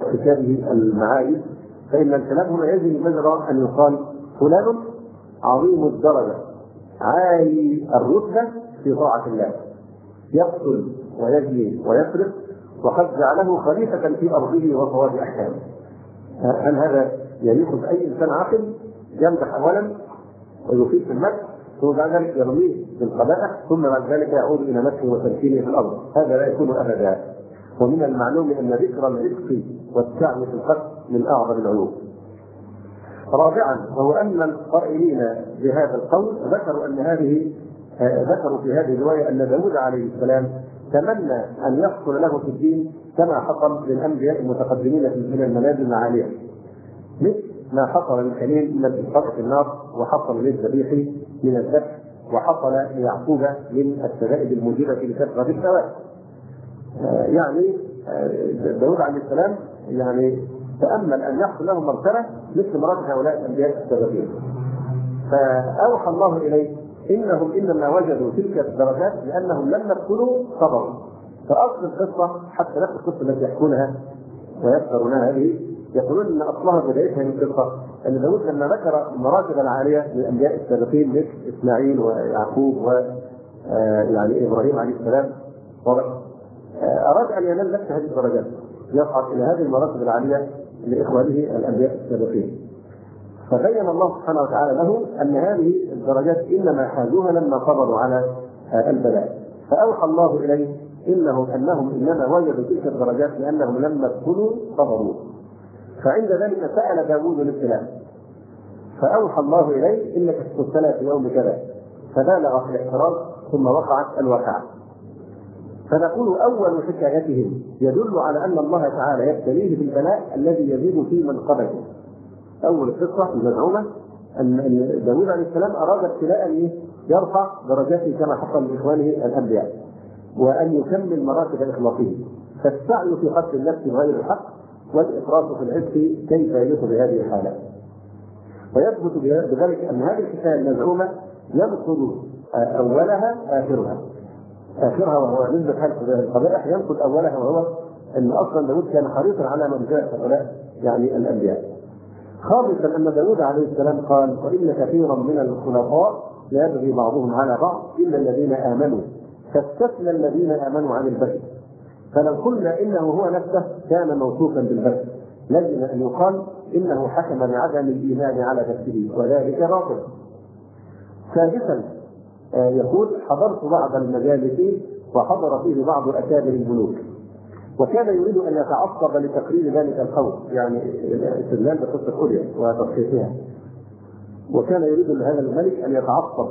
كتابه المعارف، فإن الكلام هنا يجب مجرى أن يقال فلان عظيم الدرجة عالي الرتبة في طاعة الله، يقتل ويجلي ويسرق، وقد جعله خليفة في أرضه وصواب أحكامه. هل هذا يليق بأي إنسان عاقل؟ يمدح أولا ويفيد في المدح، ثم بعد ذلك يرميه بالقبائح، ثم بعد ذلك يعود إلى مدحه وتمكينه في الأرض. هذا لا يكون أبدا. ومن المعلوم أن ذكر الرزق والسعي في القتل من أعظم العيوب. رابعا، وهو أن القائلين بهذا القول ذكروا في هذه الرواية أن داود عليه السلام تمنى أن يحصل له في الدين كما حصل للأنبياء المتقدمين من المنازل العالية، مثل ما حصل للخليل من الإسقاط في النار، وحصل للذبيح من الذبح، وحصل ليعقوب من الشدائد الموجبة لكثرة الثواب. يعني داود عليه السلام يعني تأمل أن يحصل له مرتبة مثل مراتب هؤلاء الأنبياء السابقين، فأوحى الله إليه إنهم إنما وجدوا تلك الدرجات لأنهم لم يدخلوا صبروا. فأصل القصة حتى نفس القصة التي يحكونها ويذكرونها هذه يقولون إن أصلها بدايتها من القصة أن داود لما ذكر المراتب العالية للأنبياء السابقين مثل إسماعيل ويعقوب ويعني إبراهيم عليه السلام، أراد أن ينال نفس هذه الدرجات، يصعد إلى هذه المراتب العالية لإخوانه الأنبياء السابقين. فبين الله سبحانه وتعالى له أن هذه الدرجات إنما حازوها لما صبروا على البلاء، فأوحى الله إليه أنهم إنما وجدوا تلك الدرجات لأنهم لما ادخلوا صبروا. فعند ذلك سأل داود الابتلاء، فأوحى الله إليه إنك ستبتلى في يوم كذا، فبالغ في الاعتراض ثم وقعت الواقعة. فنقول أول حكايتهم يدل على أن الله تعالى يبتليه بالبلاء الذي يزيد في منقبته. أول القصة المزعومة أن داود عليه السلام أراد ابتلاء يرفع درجاته كما حصل لإخوانه الأنبياء، وأن يكمل مراتب إخلاصه. فالسعي في قتل النفس بغير الحق والإفراط في العفة كيف يليق بهذه الحالة. ويثبت بذلك أن هذه الحكاية المزعومة ينقض أولها آخرها وهو نسبة هذه القبائح، ينقض أولها وهو أن أصلا داود كان حريصا على منزلة هؤلاء يعني الأنبياء. خامسا أن داود عليه السلام قال: وإن كثيرا من الخلطاء لا يبغي بعضهم على بعض إلا الذين آمنوا، فاستثنى الذين آمنوا عن البغي. فلو قلنا إنه هو نفسه كان موصوفا بالبغي لازم أن يقال إنه حكم بعدم الإيمان على نفسه، وذلك باطل. سادسا يقول: حضرت بعض المجالس وحضر فيه بعض أكابر الملوك، وكان يريد أن يتعصب لتقرير ذلك القول، يعني الاستدلال بقصة أولياء وتصحيحها، وكان يريد لهذا الملك أن يتعصب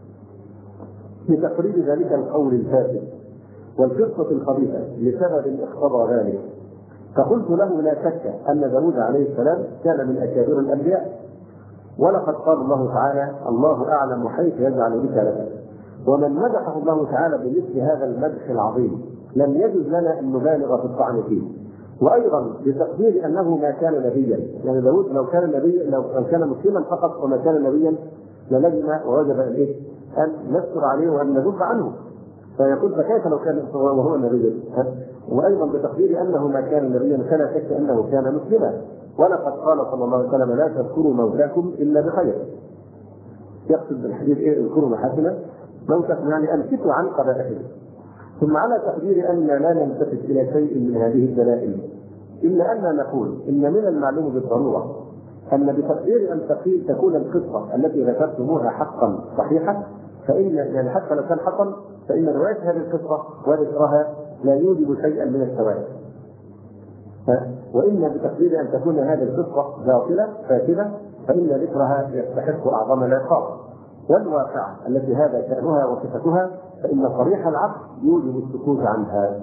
لتقرير ذلك القول الفاسد والقصة الخبيثة لسبب اقتضى ذلك. فقلت له: لا شك أن داود عليه السلام كان من أكابر الأنبياء، ولقد قال الله تعالى: الله أعلم حيث يجعل رسالته. ومن مدحه الله تعالى بمثل هذا المدح العظيم لم يجوز لنا أن نبالغ في الطعن فيه. وأيضا بتقدير أنه ما كان نبيا، يعني داود لو كان نبيا، لو كان مسلما فقط وما كان نبيا للزم ووجب أن نذكر عليه وأن ندب عنه. فيقول: فكيف لو كان وهو نبيا؟ وأيضا بتقدير أنه ما كان نبيا فلا شك أنه كان مسلما، ولقد قال صلى الله عليه وسلم: لا تذكروا موتاكم إلا بخير. يقصد بالحديث اذكروا محاسن موتاكم، يعني أمسكوا عن قبائحهم. ثم على تقدير أن لا نلتفت إلى شيء من هذه الدلائل، إلا أننا نقول إن من المعلوم بالضرورة أن بتقدير أن تكون القصة التي ذكرتموها حقا صحيحة، فإن يعني حتى لو كان حقا فإن رواية هذه القصة وذكرها لا يوجب شيئا من الثواب. وإن بتقدير أن تكون هذه القصة باطلة فاسدة فإن ذكرها يستحق أعظم العقاب. والواقعة التي هذا شأنها وصفتها فإن صريح العقل يوجب السكوت عنها.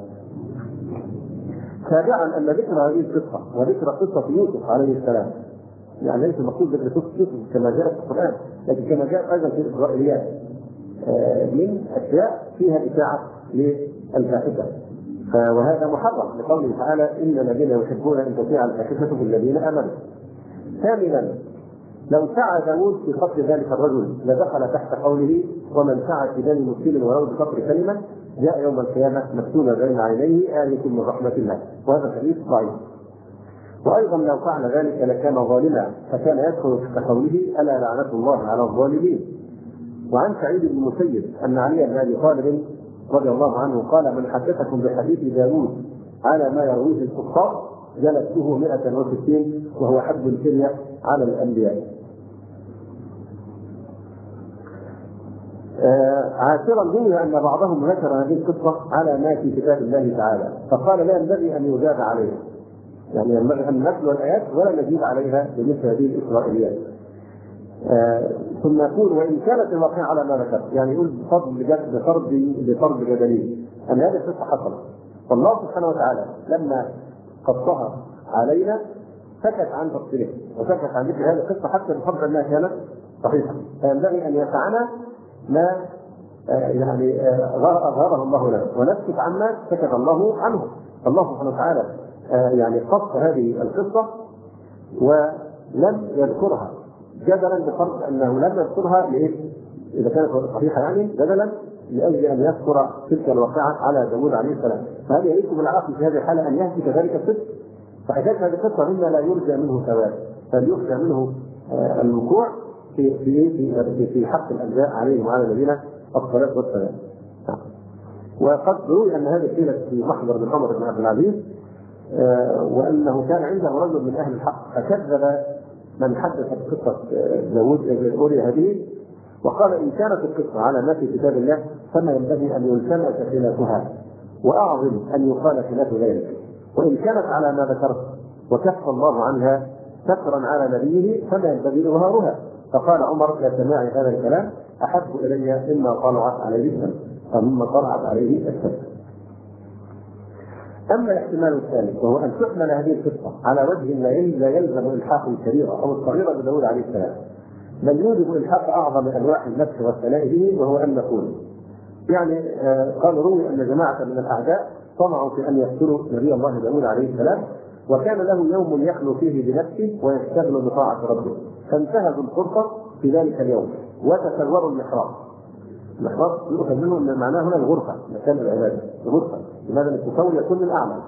سابعا أن ذكر هذه القصة وذكر قصة يوسف عليه السلام يعني ليس المقصود ذكر قصة يوسف كما جاء في القرآن، لكن كما جاء أيضا في الإسرائيليات من أشياء فيها إشاعة للفاحشة، وهذا محرم لقوله تعالى: إن الذين يحبون أن تشيع الفاحشة في الذين آمنوا. ثامنا لو سعى داود في قتل ذلك الرجل لدخل تحت قوله: ومن سعى في دم مسلم ولو بقتل كلمة جاء يوم القيامة مكتوبا بين عينيه آية من رحمة الله، وهذا الحديث ضعيف. وأيضا لو فعل ذلك لكان ظالما، فكان يدخل في قوله ألا لعنة الله على الظالمين. وعن سعيد بن المسيب أن علي بن أبي طالب رضي الله عنه قال من حدثكم بحديث داوود على ما يرويه الكفار جلدته 160 وهو حد الكرية على الأنبياء. عاشرا روي أن بعضهم ذكر هذه القصة على ما في كتاب الله تعالى فقال لا ينبغي أن يجاب عليها، يعني ينبغي أن نتلو الآيات ولا نجيب عليها بمثل هذه الإسرائيليات. ثم يقول وإن كانت الواقعة على ما ذكرت، يعني يقول بفرض جدلين أن هذه القصة حصلت، والله سبحانه وتعالى لما قصها علينا سكت عن تفصيلها وسكت عن ذكر هذه القصة حتى بفرض أنها كانت صحيحة، فينبغي أن يسعنا ما يعني أظهره الله لنا ونسكت عما سكت الله عنه. الله سبحانه وتعالى يعني قص هذه القصة ولم يذكرها جدلا بفرض أنه لم يذكرها لإيه؟ إذا كانت صحيحة يعني جدلا لأجل أن يذكر تلك الواقعة على داوود عليه السلام، فهل يليق بالعاقل في هذه الحالة أن يهتك ذلك الصدق؟ فحكاية هذه القصة مما لا يرجى منه ثواب، بل يخشى منه الوقوع في حق الأنبياء عليهم وعلى الذين الصلاة والسلام. وقد روي أن هذه قيلت في محضر من عمر بن عبد العزيز وأنه كان عنده رجل من أهل الحق فكذب من حدث قصة داوود الأولى هذه وقال إن كانت القصة على ما في كتاب الله فما ينبغي أن يلتمس خلافها وأعظم أن يقال خلاف ذلك، وإن كانت على ما ذكرت وكف الله عنها سترا على نبيه فما ينبغي إظهارها. فقال عمر لا سماع هذا الكلام أحب إلي مما طلعت عليه الشمس أو مما طلعت عليه الشمس. أما الاحتمال الثالث وهو أن تحمل هذه القصة على وجه لا يلزم إلحاق الكبيرة أو الصغيرة بداود عليه السلام، بل يوجب إلحاق أعظم أنواع النفس والثناء به، وهو أن نقول يعني قال روي أن جماعة من الأعداء طمعوا في أن يقتلوا نبي الله داود عليه السلام، وكان له يوم يخلو فيه بنفسه ويشتغل بطاعة ربه، فانتهزوا الفرصة في ذلك اليوم وتسوروا المحراب. المحراب يؤخذ منه ان معناه هنا الغرفة، مكان العبادة، الغرفة، لماذا التسوي يكون للأعمى.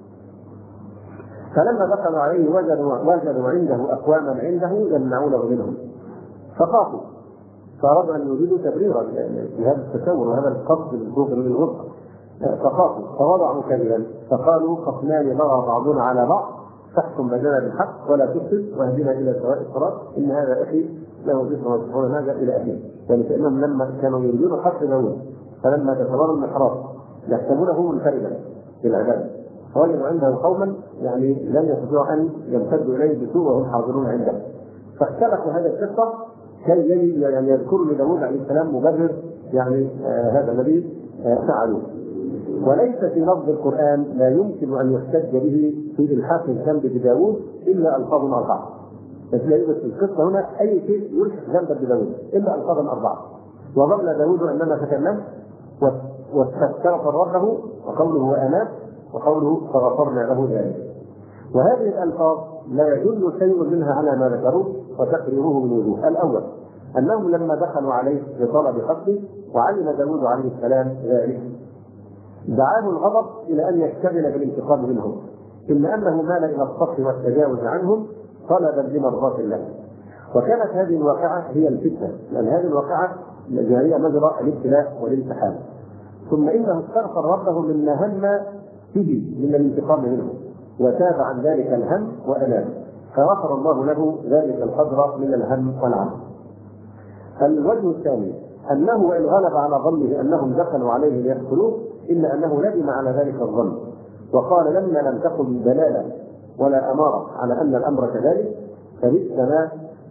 فلما دخلوا عليه وجدوا عنده أقواما عنده يمنعونه منهم فخافوا، فأرادوا أن يريدوا تبريرا لهذا التسور وهذا القصد الظهر للغرفة، فخافوا فوضعوا كذبا فقالوا خصمان بغى بعضنا على بعض فاحكم بيننا بالحق ولا تفسد واهدنا الى سواء الصراط ان هذا اخي له ذكر وتقول هذا الى اهله. ولكنهم لما كانوا يريدون قتل داوود فلما تتبرر المحراب يحسبونه منفردا بالعباده فوجدوا عنده قوما يعني لم يستطيعوا ان يمتدوا اليه بسوء وهم حاضرون عنده، فاختلقوا هذه القصه كي يعني يذكروا لداوود عليه السلام مبرر يعني هذا الذي فعلوه. وليس في لفظ القرآن لا يمكن أن يحتج به في إلحاق الذنب بداوود إلا ألفاظ أربعة. لا يوجد في القصة هنا أي شيء يلحق ذنبا بداوود إلا ألفاظ أربعة. وظل داوود إنما تكلم واستغفر ربه وقوله وأناب وقوله فغفرنا له ذلك. وهذه الألفاظ لا يدل شيء منها على ما ذكروه وتقريره من وجوه. الأول أنهم لما دخلوا عليه بطلب قتله وعلم داوود عليه السلام ذلك دعاه الغضب إلى أن يشتغل بالانتقام منهم، إلا أنه مال إلى الصف والتجاوز عنهم طلبا لمرضاة الله. وكانت هذه الواقعة هي الفتنة، لأن هذه الواقعة هي مجرى الابتلاء والامتحان. ثم إنه استغفر ربه مما هم به من الانتقام منه وتاب عن ذلك الهم وأناب، فغفر الله له ذلك القدر من الهم والعمل. الوجه الثاني أنه وإن غلب على ظنه أنهم دخلوا عليه ليقتلوه إلا أنه ندم على ذلك الظن وقال لما لم تكن دلالة ولا أمارة على أن الأمر كذلك فبئس ما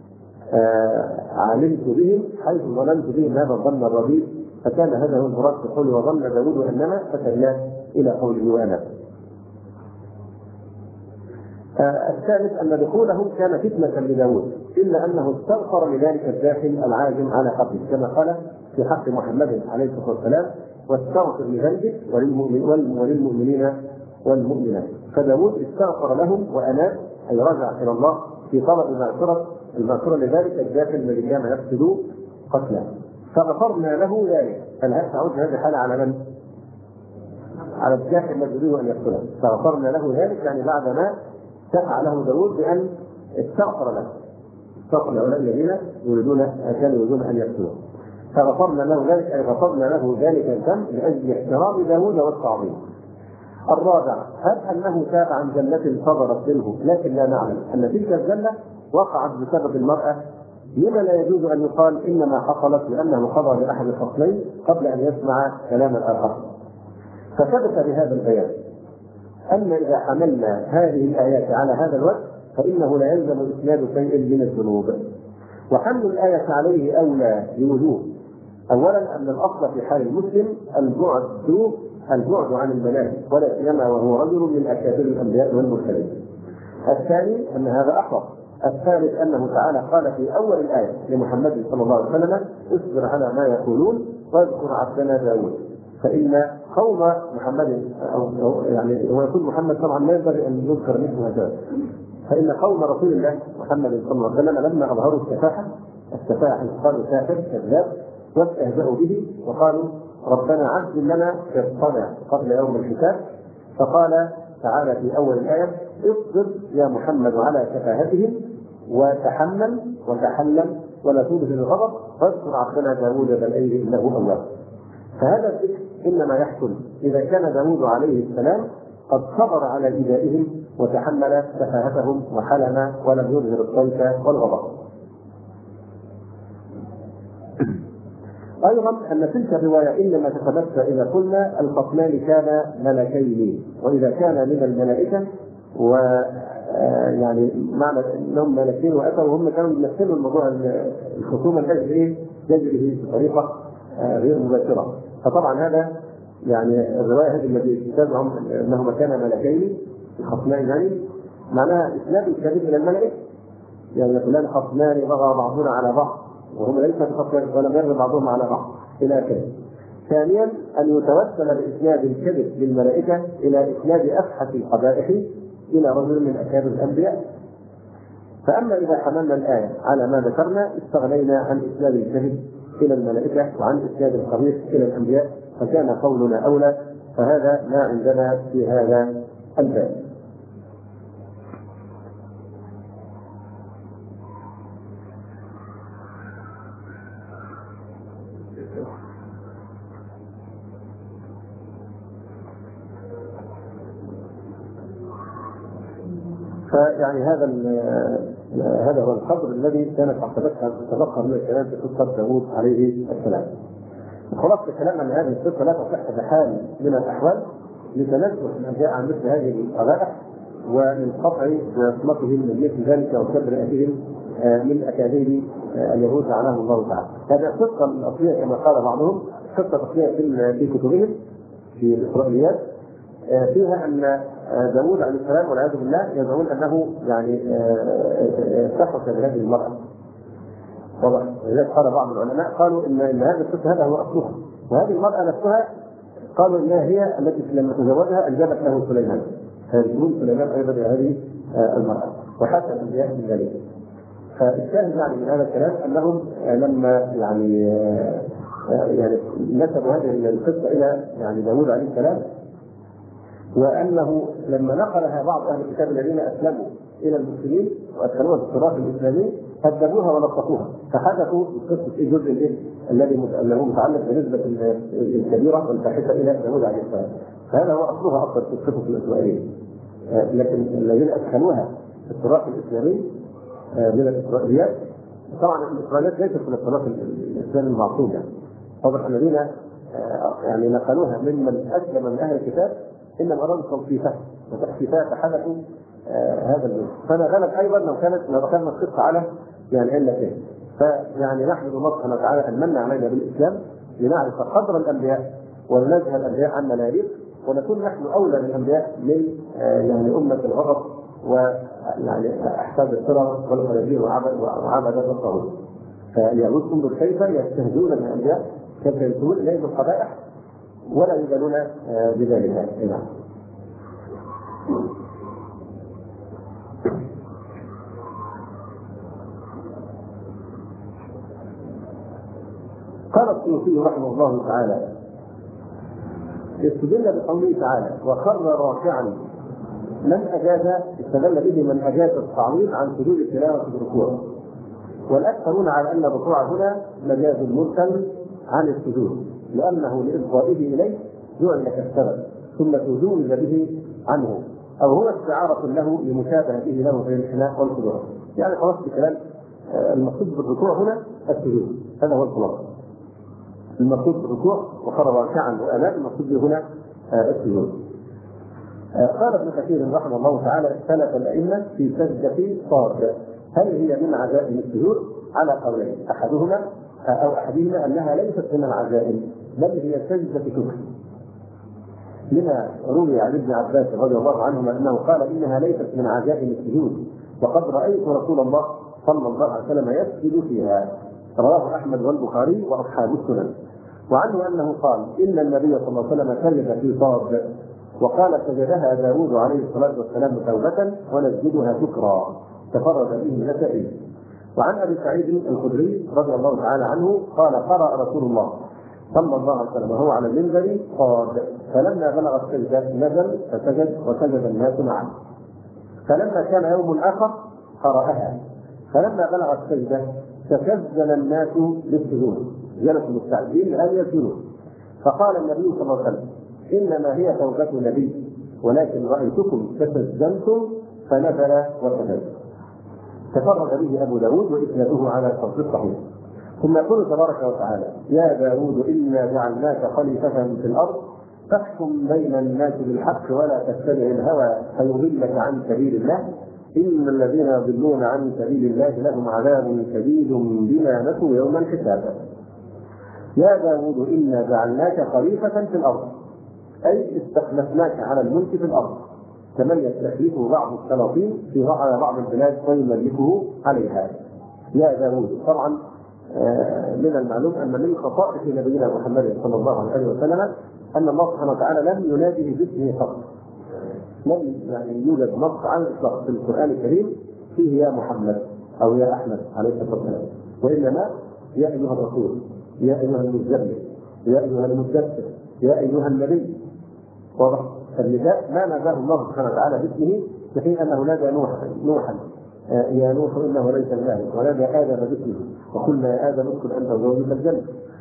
علمت بهم حيث ظننت بهم هذا الظن الرديء. فكان هذا هو المراد في قوله وظن داوود أنما فتناه إلى قوله وأنا. الثالث أن دخوله كان فتنة لداوود إلا أنه استغفر لذلك الداخل العازم على حقه كما قال في حق محمد عليه الصلاة والسلام واستغفر لذنبك وللمؤمنين والمؤمنات. فداوود استغفر لهم وأناب أي رجع إلى الله في طلب المغفرة لذلك الداخل الذي كان يقصد قتله فغفرنا له ذلك. فالآن تعود هذه الحالة على من؟ على الداخل الذي يريد أن يقتله. فغفرنا له ذلك يعني بعدما شفع له داود بأن استغفر له، استغفر لهؤلاء الذين كانوا يريدون أن يقتلوه، فغفرنا له ذلك، أي غفرنا له ذلك الذنب لأجل احترام داود والتعظيم. الرابع، هل أنه تاب عن زلة صدرت منه لكن لا نعلم أن تلك الزلة وقعت بسبب المرأة؟ لما لا يجوز أن يقال إنما حصلت لأنه قضى بأحد الخصمين قبل أن يسمع كلام الآخر؟ فثبت بهذا البيان أن إذا حملنا هذه الآيات على هذا الوجه فإنه لا يلزم إسناد شيء من الذنوب، وحمل الآية عليه أولى لوجوه. أولا أن الأصل في حال المسلم البعد عن المناهج، ولا سيما وهو رجل من أكابر الأنبياء والمرسلين. الثاني أن هذا أحوط. الثالث أنه تعالى قال في أول الآية لمحمد صلى الله عليه وسلم: اصبر على ما يقولون واذكر عبدنا داود. فإن قوم محمد أو يعني هو يكون محمد طبعا لا ينبغي أن يذكر مثل هذا، فإن قوم رسول الله محمد صلى الله عليه وسلم لما أظهروا السفاحة قالوا كافر كذاب واستهزأوا به وقالوا ربنا عجل لنا قسطنا قبل يوم الحساب، فقال تعالى في أول الآية: اصبر يا محمد على سفاهتهم وتحمل وتحلم ولا تبذل الغضب واذكر عبدنا داود ذا الأيد إنه أواب. فهذا الذكر إنما يحصل إذا كان داود عليه السلام قد صبر على إيذائهم وتحمل سفاهتهم وحلم ولم يظهر الصيت والغضب. أيضا أن تلك الرواية إنما تتمثل إذا قلنا الخصمان كان ملكين، وإذا كان من الملائكة ويعني معنى أنهم ملكين وأتوا وهم كانوا يمثلوا الموضوع الخصومة يجري بطريقة غير مباشرة. فطبعا هذا يعني الرواية هذه التي تزعم أنهما كانا ملكين الخصمان، يعني معناها إسناد الكذب إلى الملائكة، يعني فلان خصمان بغى بعضنا على بعض وهم ليس بخصمان ولم يرضى بعضهم على بعض إلى كذب. ثانيا أن يتوسل بإسناد الكذب للملائكة إلى إسناد أفحش القبائح إلى رجل من أكابر الأنبياء. فأما إذا حملنا الآية على ما ذكرنا استغنينا عن إسناد الكذب إلى الملائكة وعن إسناد القبيح إلى الأنبياء، فكان قولنا أولى. فهذا ما عندنا في هذا الباب. فيعني هذا هو القدر الذي كانت تتبخر من الكلام في قصة داود عليه السلام. خلاص الكلام عن هذه القصة لا تصح بحال من الأحوال لتنزه الأنبياء عن مثل هذه القبائح ومن قطع وصمتهم من مثل ذلك وتبرئتهم من أكاذيب اليهود لعنهم الله تعالى. هذه القصة الأصلية كما قال بعضهم قصة أصلية في كتبهم في الإسرائيليات فيها أن داود عليه السلام والعياذ بالله يزعمون أنه يعني سحق بهذه المرأة. طبعا لذلك قال بعض العلماء قالوا إن هذا القصة هذا هو أصلها، وهذه المرأة نفسها قالوا إنها هي التي لما تزوجها أنجبت له سليمان، فيقول سليمان أيضا هذه المرأة وحتى الأنبياء من ذلك. فالشاهد يعني من هذا الكلام أنهم لما يعني نسبوا هذه القصة إلى يعني داود عليه السلام، وأنه لما نقلها بعض أهل الكتاب الذين أسلموا إلى المسلمين وأدخلوها في التراث الإسلامي هدبوها ولطفوها، فحدثوا قصة الجزء الذي متعلق بنسبة الكبيرة والفاحشة إلى داود عليه السلام. فهذا هو أصلها أصلا في القصص الإسرائيلية، لكن الذين أدخلوها في التراث الإسلامي من الإسرائيليات، طبعا الإسرائيليات ليست من التراث الإسلامي المعصوم، يعني طبعا الذين يعني نقلوها ممن أسلم من أهل الكتاب إنما أرادوا توصيفات فحدثوا هذا الجزء. فأنا غلب أيضا لو دخلنا القصة على يعني علتين. فيعني نحمد الله سبحانه وتعالى أن من علينا بالإسلام لنعرف قدر الأنبياء وننزه الأنبياء عن منابر، ونكون نحن أولى بالأنبياء من يعني أمة الغرب ويعني أحساب الصراط والخنازير وعبدة الطاغوت. فاليهود انظر كيف يستهزئون بالأنبياء، كيف ينسبون إليهم القبائح ولا يبالون بذلك. قال السيوطي رحمه الله تعالى: استدل بقوله تعالى: وخر راكعا من أجاز استدل به من أجاز التعويض عن سجود التلاوة في الركوع، والأكثرون على أن الركوع هنا مجاز مرسل عن السجود، لأنه لإفضائه إليه جعل كالسبب ثم تجوز به عنه، أو هو استعارة له لمشابهته له في الانحناء والخضوع. يعني خلاص بكلام المقصود بالركوع هنا السجود، هذا هو الخلاصة. المقصود بالركوع وخر راكعا وأناب، المقصود به هنا السجود. قال ابن كثير رحمه الله تعالى: اختلف الأئمة في سجدة صاد، هل هي من عزائم السجود؟ على قولين، أحدهما أنها ليست من العزائم بل هي سجدة شكر، لما روي عن ابن عباس رضي الله عنهما أنه قال إنها ليست من عزائم السجود، وقد رأيت رسول الله صلى الله عليه وسلم يسجد فيها. رواه أحمد والبخاري وأصحاب السنن. وعنه أنه قال إن النبي صلى الله عليه وسلم سجد في صاد، وقال سجدها داود عليه الصلاة والسلام توبة ونسجدها شكرا، تفرد به النسائي. وعن أبي سعيد الخدري رضي الله تعالى عنه قال: قرأ رسول الله صلى الله عليه وسلم وهو على المنبر صاد، فلما بلغ السجدة نزل فسجد وسجد الناس معه. فلما كان يوم آخر قرأها، فلما بلغ السجدة تكزل الناس بالسجود، جلسوا مستعدين لأن يسجدوا، فقال النبي صلى الله عليه وسلم: إنما هي توبة نبي، ولكن رأيتكم تسجلتم فنزل وسجد. تفرد به أبو داود وإسناده على الصوت الصحيح. ثم يقول تبارك وتعالى: يا داود إنا جعلناك خليفة في الأرض فاحكم بين الناس بالحق ولا تتبع الهوى فيضلك عن سبيل الله، إن الذين يضلون عن سبيل الله لهم عذاب شديد بما نسوا يوم الحساب. يا داود إنا جعلناك خليفة في الأرض، أي استخلفناك على الملك في الأرض، كمن يستخلفه بعض السلاطين في بعض البلاد ويملكه عليها. يا داود، طبعا من المعلوم أن من خصائص نبينا محمد صلى الله عليه وسلم أن الله سبحانه وتعالى لم يناديه باسمه فقط، لم يعني يوجد نص عن الإطلاق في القرآن الكريم فيه يا محمد أو يا أحمد عليه الصلاة والسلام، وإنما يا أيها الرسول، يا أيها المزمل، يا أيها المدثر، يا أيها النبي. واضح؟ فالنداء ما ناداه الله سبحانه وتعالى باسمه، في حين أنه نادى نوحا يا نوح إنه ليس إله، ونادى آدم باسمه وقلنا يا آدم اسكن أنت وزوجك الجنة،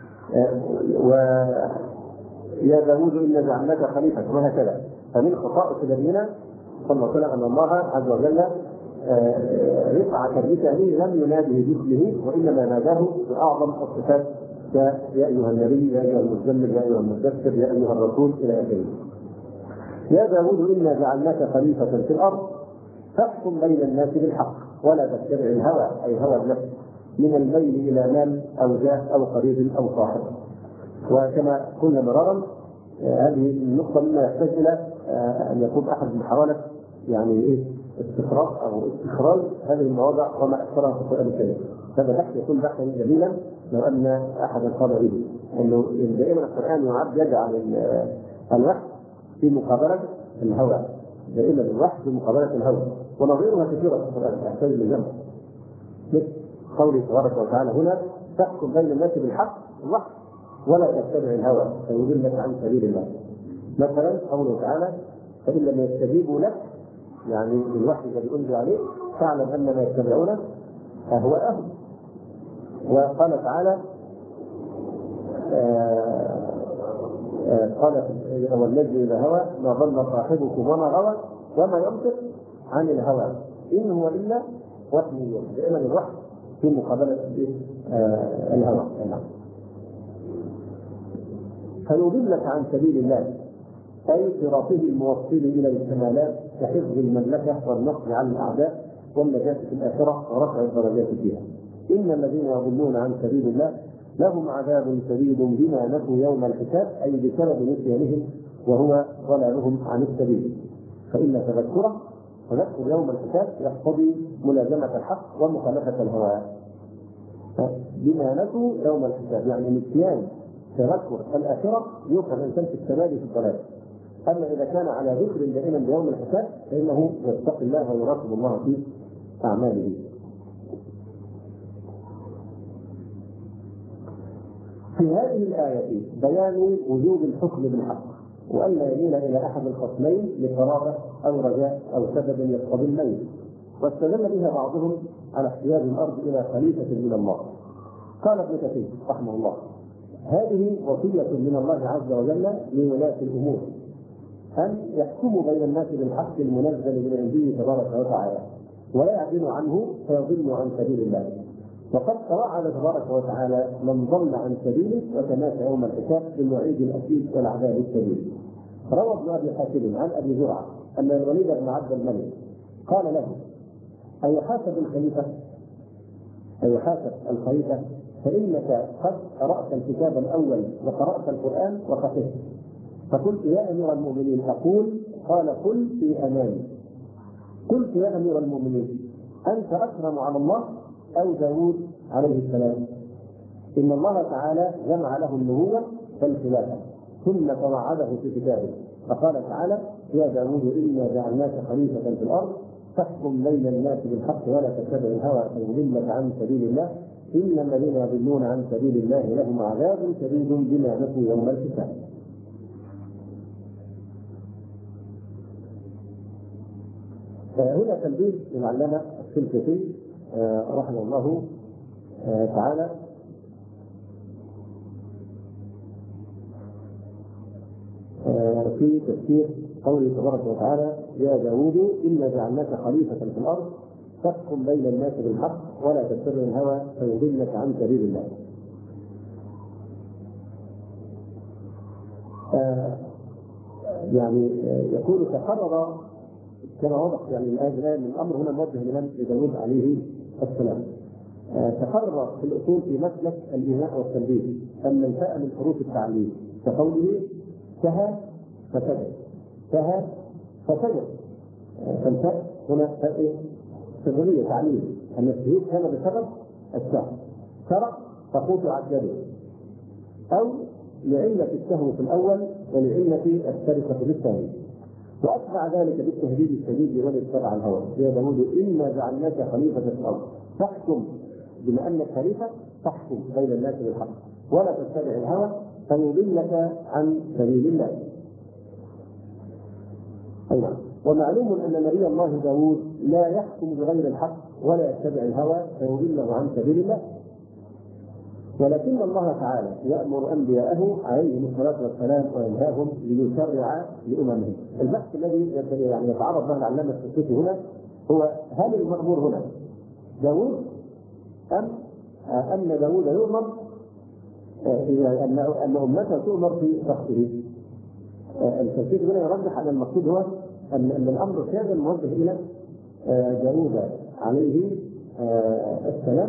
ويا داود إنا جعلناك خليفة، وهكذا. فمن خصائص نبينا صلى الله عليه وسلم أن الله عز وجل رفعة بشأنه لم يناده باسمه، وإنما ناداه بأعظم الصفات يا أيها النبي، يا أيها المزمل، يا أيها المدثر، يا أيها الرسول إلى آخره. يا داود إنا جعلناك خليفة في الأرض فاحكم بين الناس بالحق ولا تتبع الهوى، أي هوى النفس، من الميل إلى مال أو جاه أو قريب أو صاحب. وكما قلنا مرارا هذه النقطة مما يحتاج إلى أن يكون أحد محاولة يعني استخراج أو استخراج هذه المواضع وما أكثرها في القرآن الكريم. هذا بحث يكون بحثا جميلا لو أن أحدا قام به، أنه دائما القرآن يجعل الوحي في مقابلة الهوى، دائما الوحي في مقابلة الهوى، ونظيرها كثيرة في القرآن تحتاج للجمع، مثل قوله تبارك وتعالى هنا: تحكم بين الناس بالحق الوحي ولا تتبع الهوى فيضلك عن سبيل الله. مثلا قوله تعالى: فإن لم يستجيبوا لك، يعني الوحي الذي أنزل عليه، فاعلم أن ما يتبعون أهواءهم. وقال تعالى: قال والنجم إذا هوى ما ضل صاحبكم وما غوى وما ينطق عن الهوى إن هو إلا وحي يوحى. دائما الوحي في مقابلة الهوى. فيضلك عن سبيل الله، أي صراطه الموصل إلى الكمالات كحفظ المملكة والنصر على الأعداء والنجاة في الآخرة ورفع الدرجات فيها. إن الذين يضلون عن سبيل الله لهم عذاب شديد بما نسوا يوم الحساب، أي بسبب نسيانهم وهو ضلالهم عن السبيل. فإن تذكر يوم الحساب يقتضي ملازمة الحق ومخالفة الهوى. بما نسوا يوم الحساب يعني نسيان تذكر الآخرة يوقع الإنسان في السماد في الضلال. أما إذا كان على ذكر دائما بيوم الحساب فإنه يتقي الله ويراقب الله في أعماله. في هذه الآية بيان وجوب الحكم بالحق، وألا يميل إلى أحد الخصمين لقرابة أو رجاء أو سبب يقتضي الميل، واستدل بها بعضهم على احتياج الأرض إلى خليفة من الله. قال ابن كثير رحمه الله: هذه وصية من الله عز وجل لولاة الأمور أن يحكموا بين الناس بالحق المنزل من عنده تبارك وتعالى، ولا يعدلوا عنه فيضلوا عن سبيل الله. وقد توعد تبارك وتعالى من ضل عن سبيله وتماسى يوم الحساب بالوعيد الأكيد والعذاب الشديد. روى ابن أبي حاتم عن أبي زرعة أن الوليد بن عبد الملك قال له: أيحاسب الخليفة؟ أيحاسب الخليفة؟ فإنك قد قرأت الكتاب الأول وقرأت القرآن وخفيت. فقلت: يا أمير المؤمنين أقول. قال: قل في أمان. قلت: يا أمير المؤمنين أنت أكرم على الله أو داود عليه السلام؟ إن الله تعالى جمع له النبوة والخلافة ثم توعده في كتابه، فقال تعالى: يا داود إنا جعلناك خليفة في الأرض فاحكم بين الناس بالحق ولا تتبع الهوى فيضلك عن سبيل الله إن الذين يضلون عن سبيل الله لهم عذاب شديد بما نسوا يوم الحساب. هنا تنبيه للعلامة السلفي رحمه الله تعالى في تفسير قوله تبارك وتعالى: يا داود إنا جعلناك خليفة في الأرض فاحكم بين الناس بالحق ولا تتبع الهوى فيضلك عن سبيل الله. يعني يقول تقرر كما وضح يعني الآن الأمر هنا موجه لمن؟ لداود عليه السلام. تقرر في الأصول في مسلك الإيماء والتنبيه أن الفاء من حروف التعليل كقوله سهى فسجد، سهى فسجد. فالفاء هنا فاء سرية تعليل أن السجود كان بسبب السهو، سرق فقطعت يده، أو لعلة السهو في الأول ولعلة السرقة في الثاني. وأتبع ذلك بالتهديد الشديد لمن اتبع الهوى: يا داود إنا جعلناك خليفة في الأرض فاحكم، بما أنك خليفة فاحكم بين الناس بالحق ولا تتبع الهوى فيضلك عن سبيل الله. أيضا ومعلوم أن نبي الله داود لا يحكم بغير الحق ولا يتبع الهوى فيضله عن سبيل الله، ولكن الله تعالى يأمر أنبياءه عليهم الصلاة والسلام وينهاهم ليشرع لأممهم. البحث الذي يعني يتعرض له العلامة السلفي هنا هو: هل المأمور هنا داود أم أن داود يؤمر أن أمته تؤمر في شخصه؟ السلفي هنا يرجح أن المقصود هو أن الأمر كان موجه إلى داود عليه السلام،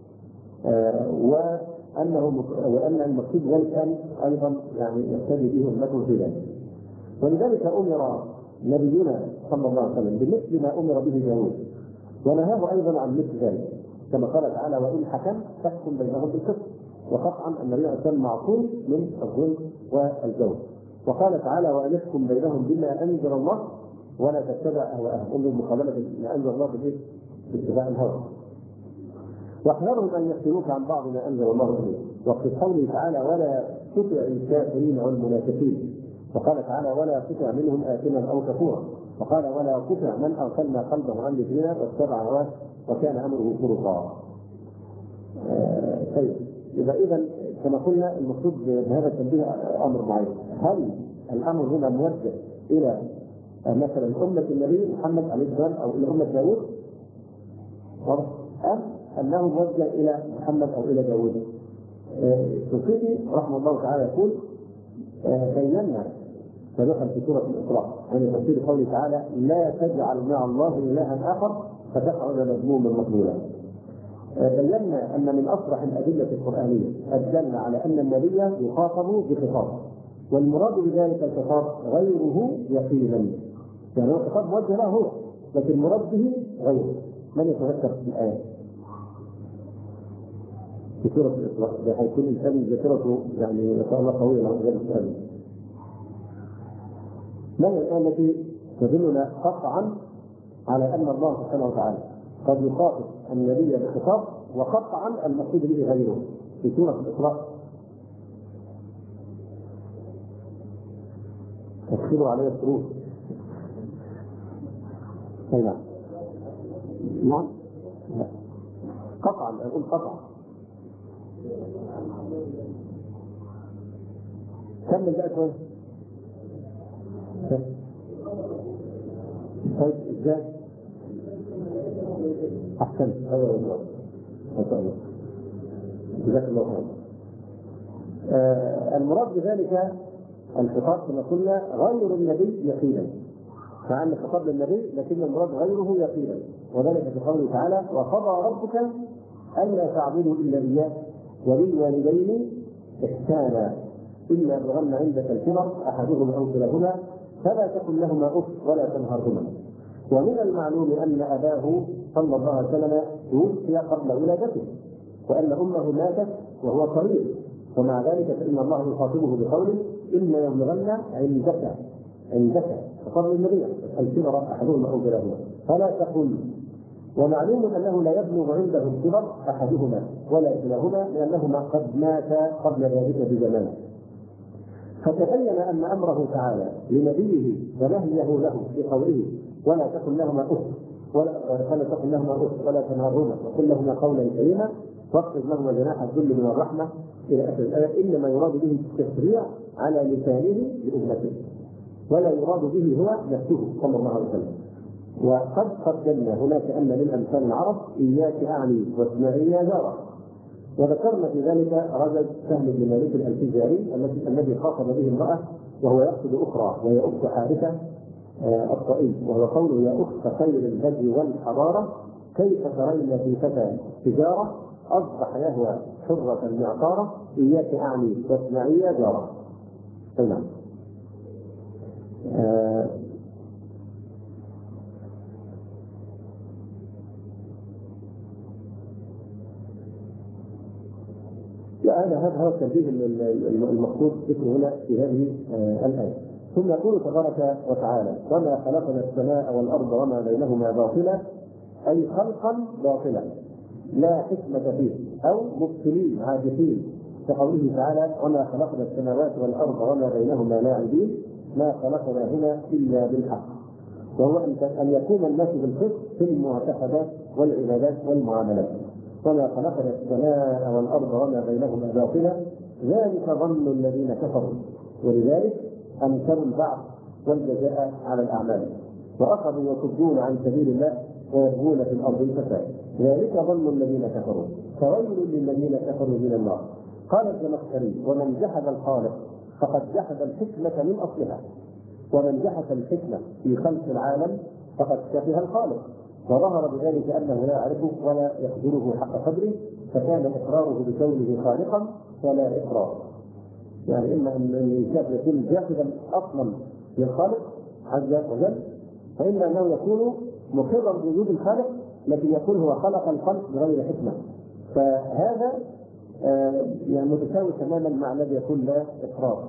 وأن المقصود ذلك أن أيضا يعني يقتدي به أمته في ذلك. ولذلك أمر نبينا صلى الله عليه وسلم بمثل ما أمر به داود، ونهاه أيضا عن مثل ذلك كما قال تعالى: وإن حكم فاحكم بينهم بالقسط. وقطعا أن النبي صلى الله عليه وسلم معصوم من الظلم والجور. وقال تعالى: وأن يحكم بينهم بما أنزل الله ولا تتبع أهواءهم. انظر مقابلة ما أنزل الله باتباع الهوى. واحذرهم ان يفتنوك عن بعض ما انزل الله اليه. وفي قوله تعالى: ولا تطع الكافرين والمنافقين. وقال تعالى: ولا تطع منهم آثما او كفورا. وقال: ولا تطع من اغفلنا قلبه عن ذكرنا واتبع هواه وكان امره فرطا. طيب، اذا كما قلنا المقصود بهذا التنبيه امر معين. هل الامر هنا موجه الى مثلا امه النبي محمد عليه السلام او الى امه داوود، أم أنه موجه إلى محمد أو إلى داوود؟ السلفي رحمه الله تعالى يقول: بينا سابقا في سورة الإسراء عن تفسير قوله تعالى: لا تجعل مع الله إلها آخر فتقعد مذموما مقبولا. بينا أن من أصرح الأدلة القرآنية الدالة على أن النبي يخاطب بخطاب، والمراد بذلك الخطاب غيره يقينا، يعني هو خطاب موجه له هو، لكن المراد به غيره. من يتذكر في الآية في سورة الإسراء؟ ده هيكون الإنسان ذاكرته يعني ما شاء الله قوية على غير السؤال. ما هي الآية التي تدلنا قطعا على أن الله سبحانه وتعالى قد يخاطب النبي بخطاب وقطعا المقصود به غيره في سورة الإسراء؟ تكتبوا عليه الشروط. أي نعم. نعم. قطعا أقول قطعا. كمل بقى شوية. طيب ازاي؟ أحسنت. أيوة والله. ما شاء الله. جزاك الله خير. المراد بذلك الخطاب كما قلنا غير النبي يقينا، مع ان الخطاب للنبي لكن المراد غيره يقينا، وذلك في قوله تعالى: وقضى ربك الا تعبدوا الا اياه وبالوالدين احسانا الا يبلغن عندك الكبر احدهما او كلاهما فلا تقل لهما اف ولا تنهرهما. ومن المعلوم ان اباه صلى الله عليه وسلم توفي قبل ولادته، وان امه ماتت وهو صغير، ومع ذلك فان الله يخاطبه بقوله: الا يبلغن عندك فقال النبي الكبر احدهما او كلاهما فلا تقل. ومعلوم انه لا يبلغ عنده الكبر احدهما ولا كلاهما لانهما قد ماتا قبل ذلك بزمان. فتبين ان امره تعالى لنبيه ونهيه له في قوله: ولا تقل لهما اف ولا تنهرهما وقل لهما قولا كريما واخفض لهما جناح الذل من الرحمه الى اخر الايه، انما يراد به التشريع على لسانه لامته، ولا يراد به هو نفسه صلى الله عليه وسلم. وقد قدمنا هناك ان للامثال العرب اياك اعني واسمعي يا جاره، وذكرنا في ذلك رجل سهل بن مالك الفزاري الذي خاطب به امراه وهو يقصد اخرى وهي اخت حارثه الطائي، وهو قوله: يا اخت خير البدو والحضاره كيف ترين في فتى تجاره اصبح يهوى حره معطاره اياك اعني واسمعي يا جاره. نعم. هذا هو التنبيه المقصود ذكره هنا في هذه الآية. ثم يقول تبارك وتعالى: وما خلقنا السماء والأرض وما بينهما باطلا، أي خلقا باطلا لا حكمة فيه أو مبطلين عاجزين، كقوله تعالى: وما خلقنا السماوات والأرض وما بينهما لاعبين ما خلقنا هنا إلا بالحق، وهو أن يكون الناس بالحق في المعتقدات والعبادات والمعاملات. وما خلقنا السماء والأرض وما بينهما باطلا ذلك ظن الذين كفروا، ولذلك أنكروا البعث والجزاء على الأعمال وأخذوا يصدون عن سبيل الله ويبغون في الأرض الفساد، ذلك ظن الذين كفروا فويل للذين كفروا من النار. قال الزمخشري: ومن جحد الخالق فقد جحد الحكمة من أصلها، ومن جحد الحكمة في خلق العالم فقد شبه الخالق، وظهر بذلك انه لا يعرفه ولا يقدره حق قدره، فكان اقراره بكونه خالقا فلا اقرار. يعني اما ان الانسان يكون جاحدا اصلا للخالق عز وجل، فاما انه يكون مقرا بوجود الخالق لكن يكون هو خلق الخلق بغير حكمه، فهذا يعني متساوي تماما مع الذي يكون لا اقرار،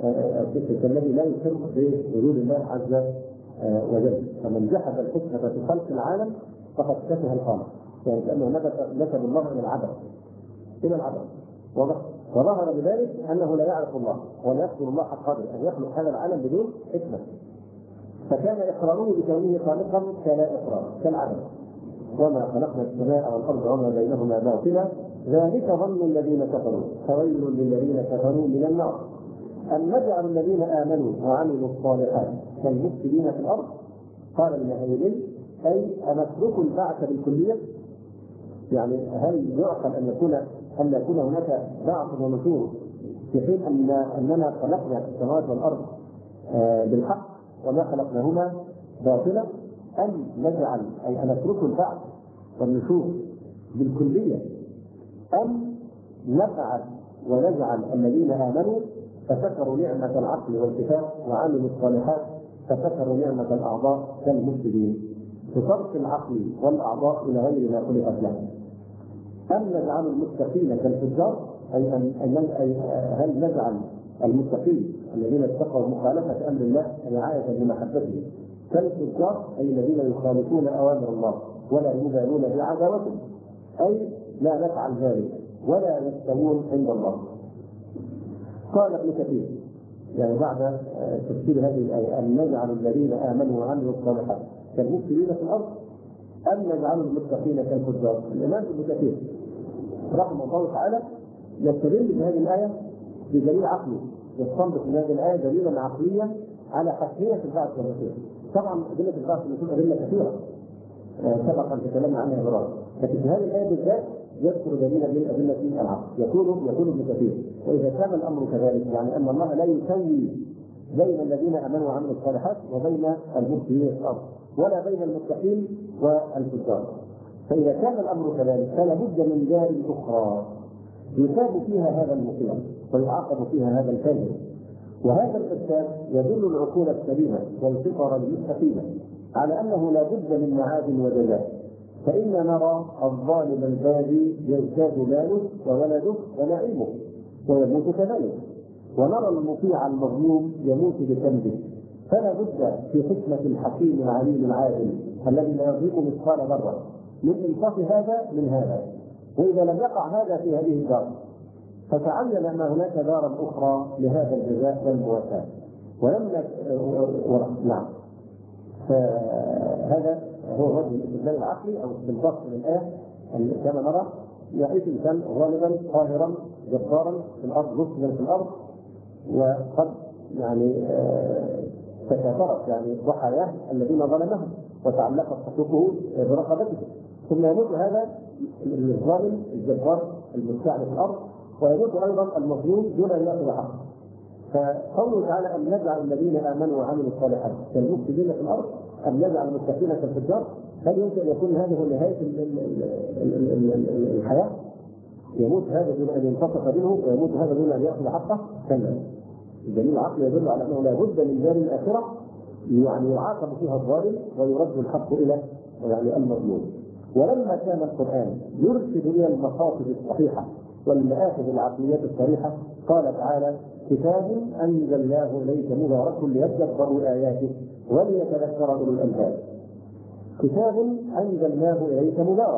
الذي لا يقر بوجود الله عز وجل. فمن جحد الحكمة في خلق العالم فقد شبه الخالق، يعني كأنه نسب الله إلى العبد وظهر بذلك أنه لا يعرف الله ولا يقدر الله حق قدره أن يخلق هذا العالم بدون حكمة، فكان إقراره بكونه خالقا كلا إقرار كالعبد. وما خلقنا السماء والأرض وما بينهما باطلا ذلك ظن الذين كفروا فويل للذين كفروا من النار. أن نجعل الذين آمنوا وعملوا الصالحات كالمفسدين في الأرض. قال ابن هيمن: أي أنترك البعث بالكلية؟ يعني هل يعقل أن يكون هناك بعث ونشور في حين أننا خلقنا السماوات والأرض بالحق وما خلقناهما باطلا؟ أم نجعل أي أنترك البعث والنشور بالكلية، أم نفعل ونجعل الذين آمنوا فشكروا نعمة العقل والكفاء وعملوا الصالحات فشكروا نعمة الأعضاء كالمفسدين بصرف العقل والأعضاء إلى غير ما خلقت له؟ أم نجعل المتقين كالفجار، أي هل نجعل المتقين الذين اتقوا مخالفة أمر الله رعاية لمحبته كالفجار، أي الذين يخالفون أوامر الله ولا يبالون بعداوته، أي لا نفعل ذلك ولا يستوون عند الله؟ قال ابن كثير يعني بعد تفسير هذه الآية: أن نجعل الذين آمنوا وعملوا الصالحات كالمفسدين في الارض ام نجعل المتقين كالفجار. الامام ابن كثير رحمه الله تعالى يستدل بهذه الايه بدليل عقلي، يستنبط من هذه الايه دليلا عقليا على حتميه البعث والنشور. طبعا ادله البعث والنشور ادله كثيره سبق ان تكلمنا عنها مرات، لكن في هذه الايه بالذات يذكر دليلا من ادله العقل. يقول ابن كثير: واذا كان الامر كذلك يعني ان الله لا يسوي بين الذين امنوا وعملوا الصالحات وبين المفسدين في الارض، ولا بين المتقين والفجار. فاذا كان الامر كذلك فلا بد من دار اخرى يثاب فيها هذا المطيع ويعاقب فيها هذا الكافر. وهذا الفساد يدل العقول السليمه والفطر المستقيمه على انه لا بد من معاد وجزاء. فإن نرى الظالم الباغي يزداد ماله وولده ونعيمه ويموت كذلك، ونرى المطيع المظلوم يموت بذنبه. فلا بد في حكمة الحكيم العليم العادل الذي لا يضيق مثقال ذرة من إنصاف هذا من هذا. وإذا لم يقع هذا في هذه الدار فتعين أن هناك دارا أخرى لهذا الجزاء والمواساة. نعم، فهذا هو وجه الاستدلال العقلي او استنباط من الايه كما نرى يعيش الانسان غالبا قاهرا جبارا في الارض مفسدا في الارض، وقد يعني تكاثرت يعني ضحاياه الذين ظلمهم وتعلقت حقوقه برقبته، ثم يموت هذا الظالم الجبار المستعلي في الارض، ويموت ايضا المظلوم دون ان ياخذ حقه. فقوله تعالى: أم نجعل الذين آمنوا وعملوا الصالحات كالمفسدين في الأرض أم نجعل المتقين كالفجار. هل يمكن يكون هذه نهاية الحياة؟ يموت هذا دون أن ينتصف منه ويموت هذا دون أن يأخذ حقه؟ كلا. الدليل العقلي يدل على أنه لا بد من دار الآخرة يعني يعاقب فيها الظالم ويرد الحق إلى يعني المظلوم. ولما كان القرآن يرشد إلى المقاصد الصحيحة والمآخذ العقلية الصريحة قال تعالى: كتاب أنزلناه إليك مبارك ليدبروا آياته وليتذكر أولو الألباب. كتاب أنزلناه إليك مبارك.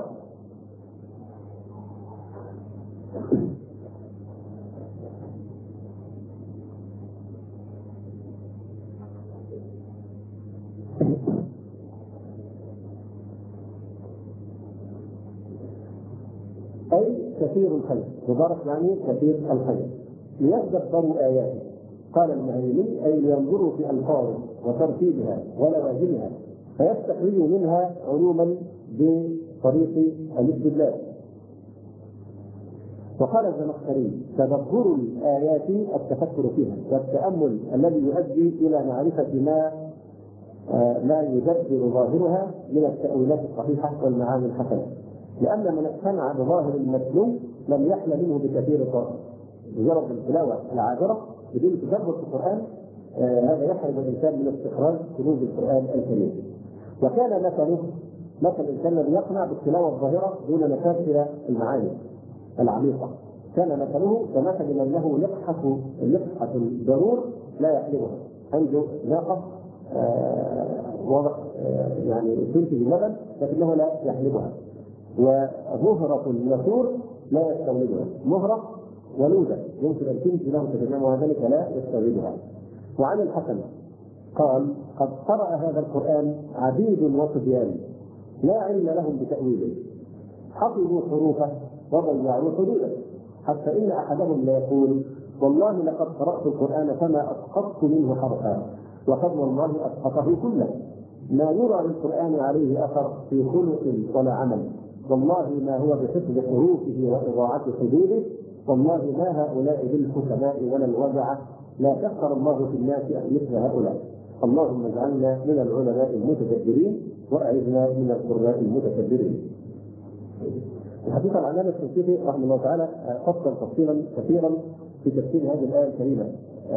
أي كثير الخير، مبارك يعني كثير الخير. ليدبروا آياته قال المهيمن أي لينظروا في ألفاظه وترتيبها ولوازمها فيستخرجوا منها علوما بطريق الاستدلال. وقال الزمخشري: تدبر الآيات التفكر فيها والتأمل الذي يؤدي إلى معرفة ما يدبر ظاهرها من التأويلات الصحيحة والمعاني الحسنة، لأن من اقتنع بظاهر المتلو لم يحل منه بكثير طائر. مجرد التلاوة العابرة بدون تدبر في القرآن هذا يحرم الإنسان من استخراج كنوز القرآن الكريم. وكان مثل الإنسان الذي يقنع بالتلاوة الظاهرة دون نفاذ إلى المعاني العميقة. كان مثله كمثل من له لقحة ضرور لا يحلبها، عنده ناقة وضع يعني تنتج اللبن لكنه لا يحلبها، ومهرة النسور لا يستوردها، مهرة ولودة يمكن أن تنتج له تتجمع وذلك لا يستوردها. وعن الحسن قال: قد قرأ هذا القرآن عبيد وصبيان لا علم لهم بتأويله، حفظوا حروفه وضيعوا حدوده، حتى إن أحدهم لا يقول: والله لقد قرأت القرآن فما أسقطت منه حرفا، وقد والله أسقطه كله. ما يرى للقرآن عليه أثر في خلق ولا عمل، والله ما هو بحفظ حروفه وإضاعة حدوده، والله ما هؤلاء بالحكماء ولا الوجعة، لا كثر الله في الناس مثل هؤلاء. اللهم اجعلنا من العلماء المتدبرين وأعذنا من القراء المتكبرين. الحقيقة العلامة الشنقيطي رحمه الله تعالى فصل تفصيلا كثيرا في تفسير هذه الآية الكريمة: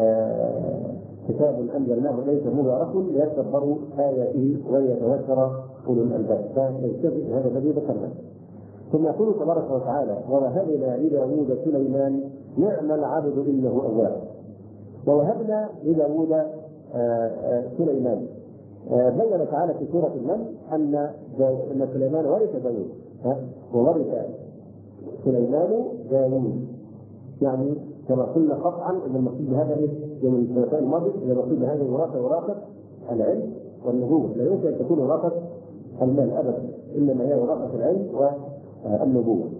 كتاب أنزلناه إليك مبارك ليدبروا آياته وليتذكر أولو الألباب. فيستفيد هذا الذي ذكرناه. ثم يقول تبارك وتعالى: ووهبنا لداود سليمان نعم العبد إنه أواب. ووهبنا لداود سليمان. بين تعالى في سورة النمل أن سليمان ورث داود، وورث سليمان داود، يعني كما قلنا قطعا ان المقصود بهذا يوم الثلاثاء الماضي ان المقصود بهذا الوراثه وراثه العلم والنبوة، لا يمكن أن تكون وراثة المال أبدا، إنما هي وراثة العلم والنبوة.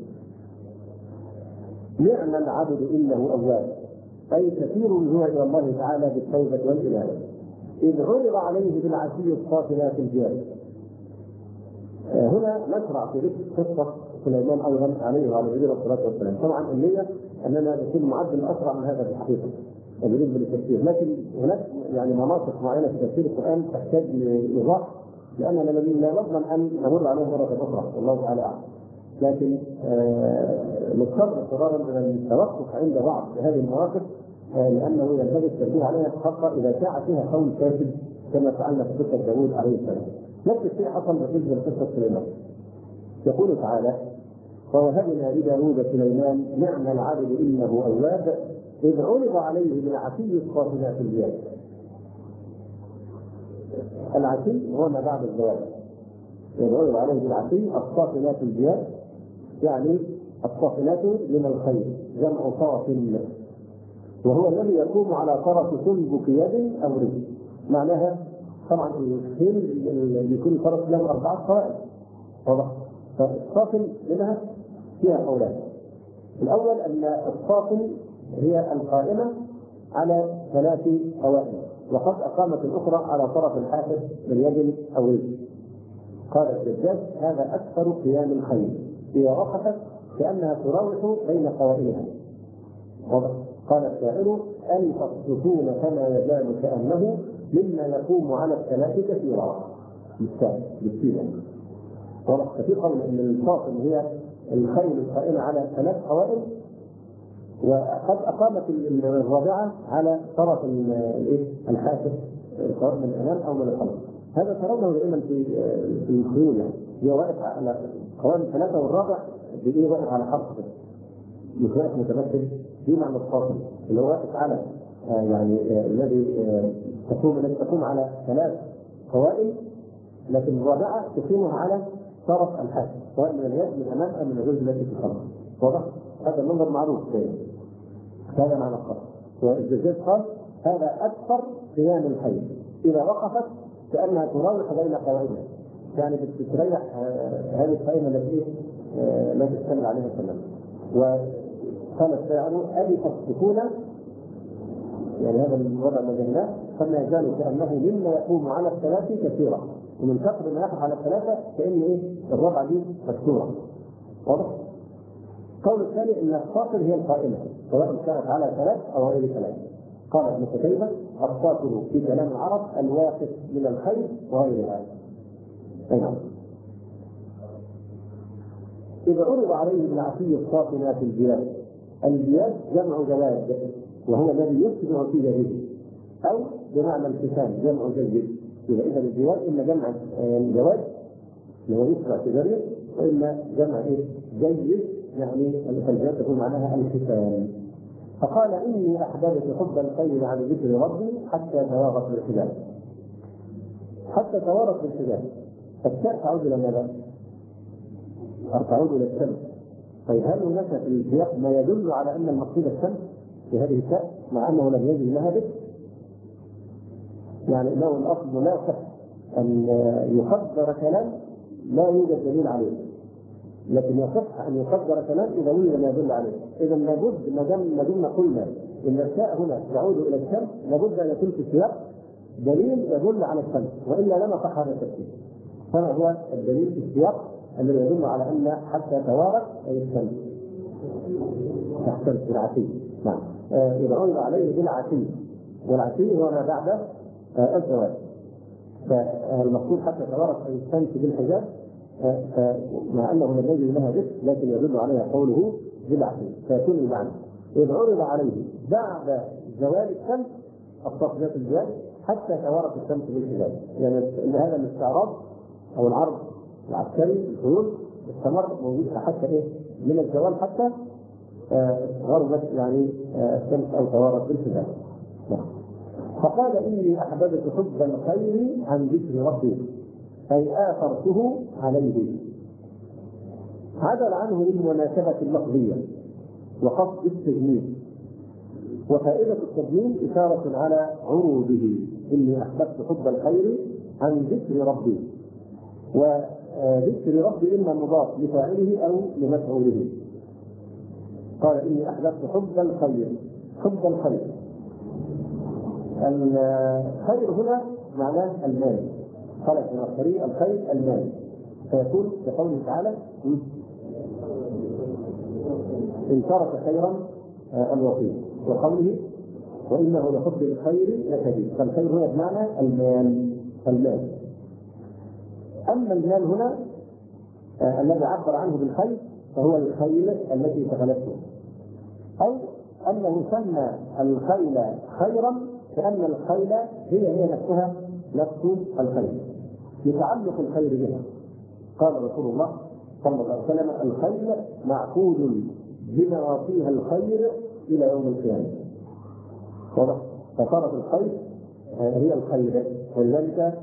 نعم العبد إنه أواب، أي كثير هو إلى الله تعالى بالتوبة والإنابة، إذ عرض عليه بالعشي الصافنات الجياد. هنا نشرع في ذكر قصة سليمان أيضا عليه وعلى نبينا الصلاة والسلام. طبعا النية أننا نكون معدل أسرع من هذا في الحقيقة بالنسبة للتفسير، لكن هناك يعني مناطق معينة في تفسير القرآن تحتاج لإيضاح، لأننا لا نضمن أن نمر عليها مرة أخرى والله تعالى أعلم. لكن نضطر اضطرارا الى التوقف عند بعض هذه المواقف، لانه ينبغي التنبيه عليها خاصه اذا شاع فيها قول كاذب كما فعلنا في قصه داوود عليه السلام. نفس الشيء حصل بالنسبه لقصه سليمان. يقول تعالى: ووهبنا لداوود سليمان نعم العبد انه اواب اذ عرض عليه بالعشي الصافنات الجياد. العشي هو ما بعد الزواج، إذ عرض عليه بالعشي الصافنات الجياد، يعني الصافنات من الخير جمع صافن، وهو الذي يقوم على طرف سلبك يد او رجل. معناها طبعا الخيل اللي يكون طرف له 4 قوائم، واضح؟ فالصافن منها فيها قولان. الاول ان الصافن هي القائمه على 3 قوائم، وقد اقامت الاخرى على طرف الحافظ من يد او رجل. قال الزجاج: هذا اكثر قيام الخيل، إذا وقفت كأنها تراوح بين قوائمها. قال الشاعر: ألف السكون فما يزال كأنه مما يقوم على الثلاث كثيرا. بالسين. ففي قول أن الصافن هي الخيل القائمة على 3 قوائم، وقد أقامت الرابعة على طرف الحافظ سواء من الأمام أو من الخلف. هذا ترونه دائما في الخيول، يعني هي واقف على قوائم 3، والرابع بيجي واقف على حرف مش واقف متمثل في معنى الصافن اللي هو واقف على يعني الذي تقوم على 3 قوائم، لكن الرابعه تقيمها على طرف الحافظ سواء من اليد من الامام او من الرجل التي في الخلف. واضح؟ هذا المنظر معروف. هذا معنى الصافن. والزجاج قال: هذا اكثر قيام الخيل، اذا وقفت كانها تراوح بين قوائمها، يعني بتريح هذه القائمه التي لا تستمر عليها السلام. وقال الشاعر: ألف السكون، يعني هذا الوضع الذي فما يزال كأنه مما يقوم على 3 كثيرا، ومن كثر ما يقف على 3 كأن الرابعة دي مكسورة. واضح؟ القول الثاني ان الصافن هي القائمة سواء كانت على 3 او غير 3. قال ابن قتيبة: الصافن في كلام العرب الواقف من الخير وغير هذا. نعم. إذا عرض عليه بالعشي الصافنات الجياد. الجياد جمع جواد، وهو الذي يسمع في يده، أو بمعنى الختان جمع جيد. إذا الجياد إما جمع جواد اللي هو يسمع في يده، وإما جمع جيد، يعني الجياد تكون معناها الختان. فقال: إني أحببت حب الخير عن ذكر ربي حتى توارت بالحجاب. حتى توارت بالحجاب. فالشاء تعود إلى ماذا؟ تعود إلى الشمس. طيب هل هناك في السياق ما يدل على أن المقصود الشمس في هذه الشاء مع أنه لم يجد لها ذكر؟ يعني إنه الأصل لا يصح أن يقدر كلام لا يوجد دليل عليه، لكن يصح أن يقدر كلام إذا وجد ما يدل عليه. إذا لابد ما دمنا قلنا إن الشاء هنا يعود إلى الشمس، لابد أن يكون في السياق دليل يدل على الشمس، وإلا لما صح هذا التفسير. فما هو الدليل في السياق الذي يدل على أن حتى توارت أي الشمس تحتمل بالعشي؟ نعم. إذا عرض عليه بالعشي، والعشي هو ما بعد الزواج، فالمقصود حتى توارت أي الشمس بالحجاب، مع أنه لم يجد لها ذكر لكن يدل عليها قوله بالعشي، فيكون المعنى إذا عرض عليه بعد زوال الشمس الصافنات الجياد حتى توارت الشمس بالحجاب. يعني هذا الاستعراض أو العرض العسكري الخيول استمر موجود حتى من الزوال حتى غربت يعني الشمس او توارت بالحجاب. فقال: اني احببت حب الخير عن ذكر ربي، اي اثرته عليه. عدل عنه للمناسبه اللفظيه وقصد التجميل، وفائدة التضمين إشارة على عروضه، إني أحببت حب الخير عن ذكر ربي، وذكر ربي إما مضاف لفاعله أو لمفعوله. قال إني أحببت حب الخير. حب الخير، الخير هنا معناه المال، خلق من الخير الخير المال، فيكون بقوله تعالى إن ترك خيرا الوصي، وقوله وإنه لحب الخير لشديد. فالخير هنا بمعنى المال. أما المال هنا الذي عبر عنه بالخير فهو الخيل التي شغلته، أو أنه سمى الخيل خيرا لأن الخيل هي نفسها نفس الخير، يتعلق الخير بها. قال رسول الله صلى الله عليه وسلم الخيل معقود بنواصيها الخير إلى يوم القيامة. فصارت الخير هي الخير، ولذلك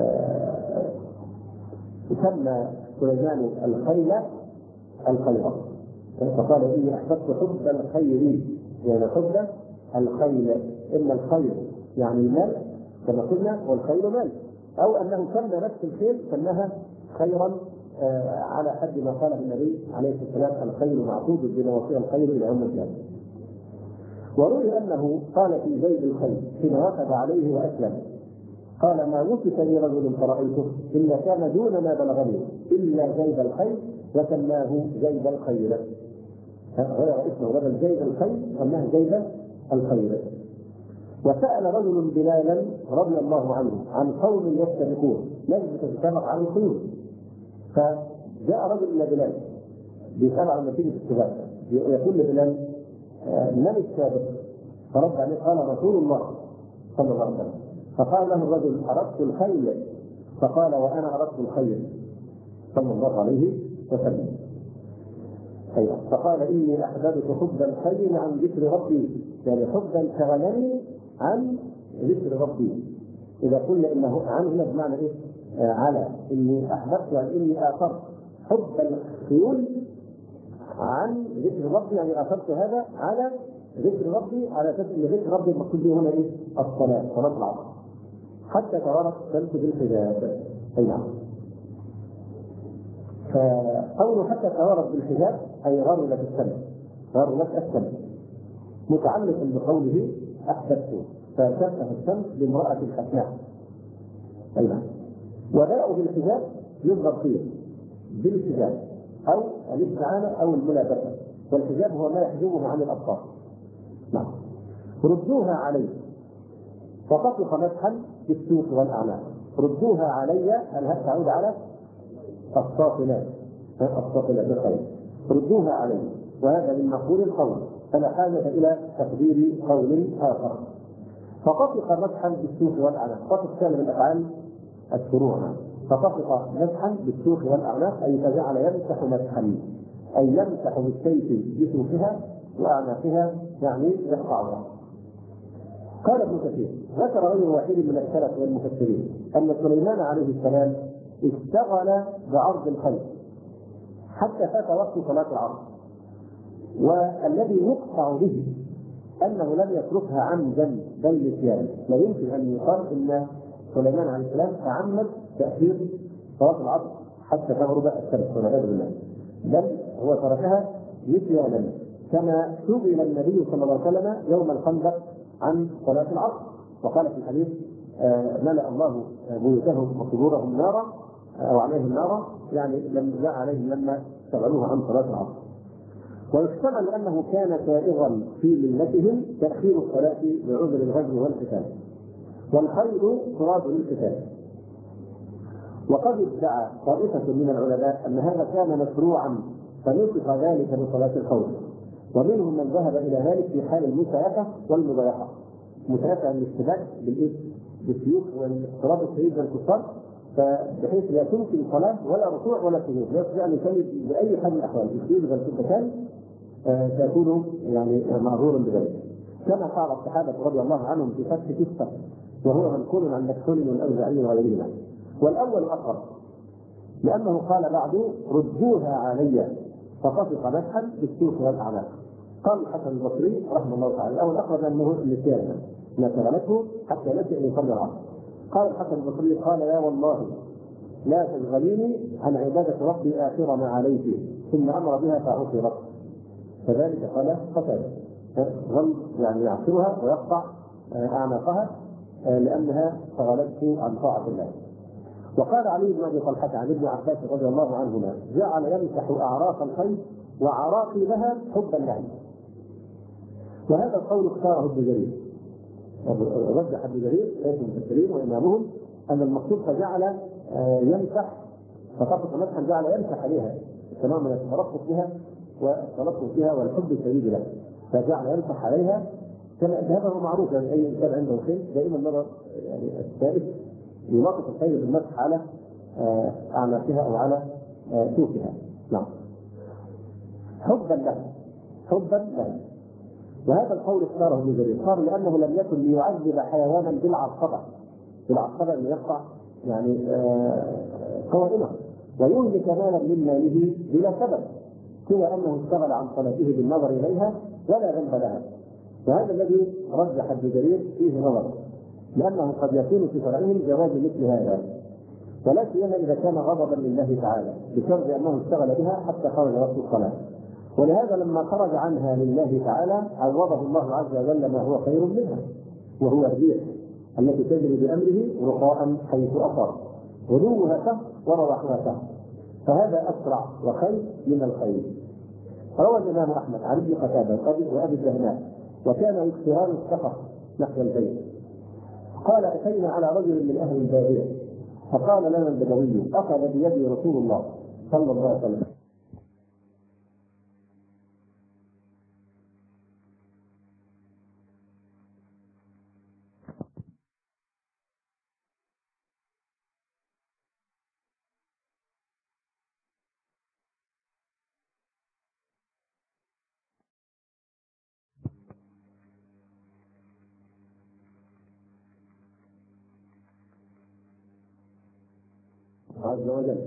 سمى سليمان الخيل الخير. فقال إني أحببت حب الخير، يعني حب الخيل، إن الخير يعني المال كما قلنا، والخيل مال، أو أنه سمى نفس الخيل سماها خيرا على حد ما قاله النبي عليه الصلاة والسلام الخيل معقود بنواصيها الخير إلى يوم القيامة. وروي أنه قال في زيد الخيل حين وقف عليه وأسلم، قال ما وصف لي رجل فرأيته إلا كان دون ما بلغني إلا زيد الخيل وسماه زيد الخيل، غير اسمه بدل زيد الخيل سماه زيد الخيل. وسأل رجل بلالا رضي الله عنه عن قوم يستبقون، لازم تتسابق عن الخيول، فجاء رجل إلى بلال بيسأل عن نتيجة السباق، يقول لبلال من السابق؟ فرد عليه قال رسول الله صلى الله عليه وسلم. فقال له الرجل أردت الخيل، فقال وأنا أردت الخيل صلى الله عليه وسلم. فقال إني أحببت حب الخيل عن ذكر ربي، يعني حبا شغلني عن ذكر ربي. إذا قلنا إنه عنه بمعنى إيه؟ على إني أحببت، يعني إني آثرت حب الخيول عن ذكر ربي، يعني آثرت هذا على ذكر ربي، على أساس إن ذكر ربي المقصود به هنا إيه؟ الصلاة، صلاة العصر، حتى توارت الشمس بالحجاب. أي نعم. فقوله حتى توارت بالحجاب أي غربت الشمس، غربت الشمس، متعلق بقوله أحببته، فشبه الشمس بامرأة حسناء. أي نعم. وباء بالحجاب يظهر فيه بالحجاب أو الاستعانة أو الملابسة، والحجاب هو ما يحجبه عن الأبصار. نعم. ردوها علي، فطفق مسحا بالسوق والأعناق. ردوها علي، أنها تعود على الصافنات، الصافنات بالخير. ردوها علي، وهذا من مقول القول، فلا حاجة إلى تقدير قول آخر. فطفق مسحا بالسوق والأعناق، طفق كان من الأفعال الشروع، فطفق مسحا بالسوق والأعناق أي فجعل يمسح مسحا، أي يمسح بالسيف بسوقها وأعناقها، يعني يقطعها. قال ابن كثير ذكر رجل واحد من السلف والمفسرين أن سليمان عليه السلام اشتغل بعرض الخيل حتى فات وقت صلاة العصر، والذي يقطع به أنه لم يتركها عمدا بل نسيانا. لا يمكن أن يقال أن سليمان عليه السلام تعمد تأخير صلاة العصر حتى تغرب الشمس والعياذ بالله، بل هو تركها نسيانا، كما سئل النبي صلى الله عليه وسلم يوم الخندق عن صلاة العصر، وقال في الحديث ملأ الله بيوتهم وقبورهم نارا أو عليهم نارا، يعني لم جاء عليهم لما شغلوها عن صلاة العصر. ويحتمل أنه كان سائغا في ملتهم تأخير الصلاة بعذر الغزو والقتال، والخيل تراد للقتال. وقد ادعى طائفة من العلماء أن هذا كان مشروعا فنسخ ذلك بصلاة الخوف، ومنهم من ذهب إلى ذلك في حال المسايفة والمضايقة. مسايفة الاشتباك بالسيوف واضطراب الشديد بالكفار، فبحيث لا تمكن صلاة ولا ركوع ولا سجود، لا يستطيع أن يصلي بأي حال من الأحوال، السجود والكفار تكون يعني معذورا بذلك، كما فعل الصحابة رضي الله عنهم في فتح كسرى، وهو منقول عن مكحول والأوزاعي وغيرهما. والأول أقرب، لأنه قال بعد ردوها علي، فطفق مسحا بالسوق والأعناق، قال الحسن البصري رحمه الله تعالى الاول اخرج انه النسيان ما شغلته حتى نسي ان يصلي العصر. قال الحسن البصري قال يا والله لا تشغليني عن عباده ربي اخر ما عليك، ثم امر بها فعصرت. كذلك قال قتاده ظل يعني يعصرها ويقطع اعناقها لانها شغلته عن طاعه الله. وقال علي بن ابي طلحه عن ابن عباس رضي الله عنهما جعل يمسح اعراق الخيل وعراقبها حبا لها. وهذا القول اختاره ابن جرير، رجح ابن جرير شيخ المفسرين وامامهم ان المقصود فجعل يمسح فطبق مسحا جعل يمسح عليها تمام من الترفق بها والتلطف بها والحب الشديد لها، فجعل يمسح عليها. كما هذا هو معروف يعني اي انسان عنده خيل دائما نرى يعني الثالث يلاطف الخيل بالمسح على اعناقها او على سوقها. نعم حبا لها حبا لها. وهذا القول اختاره ابن جرير قال لانه لم يكن ليعذب حيوانا بالعصبه اللي يقطع يعني قوائمه ويهلك مالا من ماله بلا سبب سوى انه اشتغل عن صلاته بالنظر اليها ولا ذنب لها. وهذا الذي رجح ابن جرير فيه نظر لانه قد يكون في شرعهم جواز مثل هذا، ولا سيما اذا كان غضبا لله تعالى بشرط انه اشتغل بها حتى خرج وقت الصلاه. ولهذا لما خرج عنها لله تعالى عوضه الله عز وجل ما هو خير منها، وهو الريح التي تجري بامره رخاء حيث اصر غدوها شهر وروحها شهر، فهذا اسرع وخير من الخير. روى الامام احمد عن ابن قتاده وابي الدهناء وكان اختيار السفر نحو البيت. قال اتينا على رجل من اهل الباديه فقال لنا البدوي اخذ بيدي رسول الله صلى الله عليه وسلم عز وجل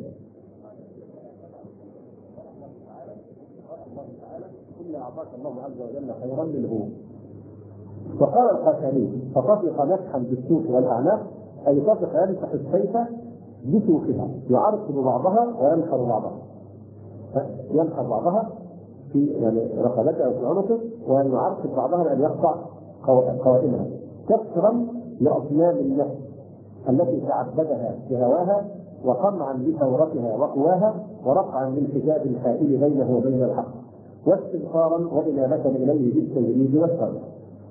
إلا أعطاك الله عز وجل خيرا منه. وقال القاسمي فطفق مسحا بالسوق والأعناق أي طفق يمسح السيف بسوقها يعرقب بعضها وينحر بعضها، ينحر بعضها في يعني رقبتها أو في عنقه ويعرقب بعضها بأن يقطع قوائمها كسرا لأصنام النفس التي تعبدها بهواها وقمعا بثورتها وقواها ورفعا للحجاب الحائل بينه وبين الحق واستغفارا وإنابة إليه بالتجريد والصبر.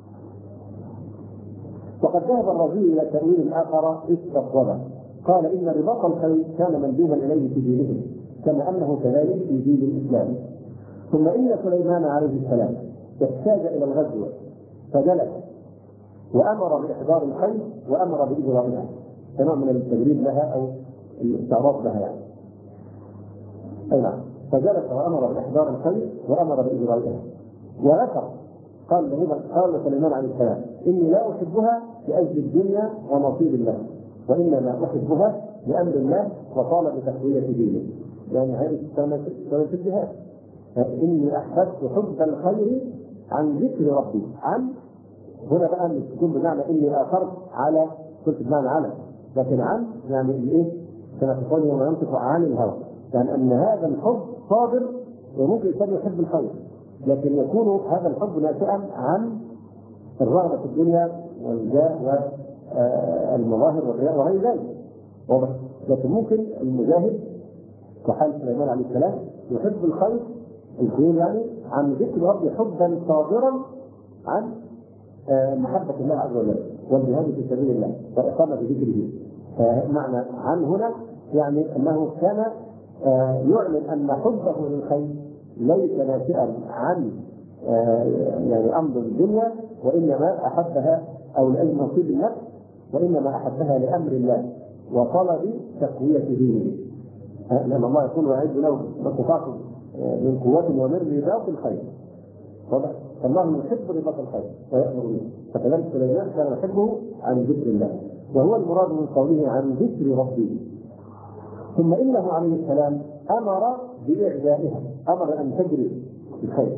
وقد ذهب الرازي إلى تأويل آخر استصوبه قال إن رباط الخيل كان مندوبا إليه في دينهم كما أنه كذلك في دين الإسلام. ثم إن سليمان عليه السلام احتاج إلى الغزو فجلس وأمر بإحضار الخيل وأمر بإجرائها كنوع من التجريد لها أو الاستعراض لها يعني. أي نعم فجلس وأمر بإحضار الخيل وأمر بإجرائها وذكر قال سليمان عليه السلام إني لا أحبها لأجل الدنيا ونصيب الله وإنما أحبها لأمر الله وطالب تقوية دينه. يعني هذه سنة الجهاد إني أحببت حب الخير عن ذكر ربي عن هنا بقى تكون بمعنى إني آخرت على قلت بمعنى على لكن عن يعني الإيه كما تقول يوم ينطق عن الهوى يعني أن هذا الحب صادر وممكن الإنسان يحب الخير لكن يكون هذا الحب ناشئا عن الرغبة في الدنيا والجاه والمظاهر والرياء وغير ذلك. لكن ممكن المجاهد كحال سليمان عليه السلام يحب الخير الخير يعني عن ذكر ربي حبا صادرا عن محبة الله عز وجل والجهاد في سبيل الله وإقامة ذكره. فمعنى عن هنا يعني أنه كان يعلن أن حبه للخير ليس ناشئا عن يعني أمر الدنيا وإنما أحبها أو لأجل نصيب النفس وإنما أحبها لأمر الله وطلب تقوية دينه لأن الله يقول وأعد له ما استطعتم من قوة ومن رباط الخير. فالله يحب رباط الخير ويأمر به فكذلك سليمان كان يحبه عن ذكر الله وهو المراد من قوله عن ذكر ربه. ثم إنه عليه السلام أمر بإعدائها أمر أن تجري الخير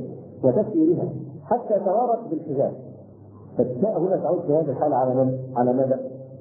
وتسييرها حتى توارت بالحجاب. فالتاء هنا تعود في هذه الحالة على من؟ على ماذا؟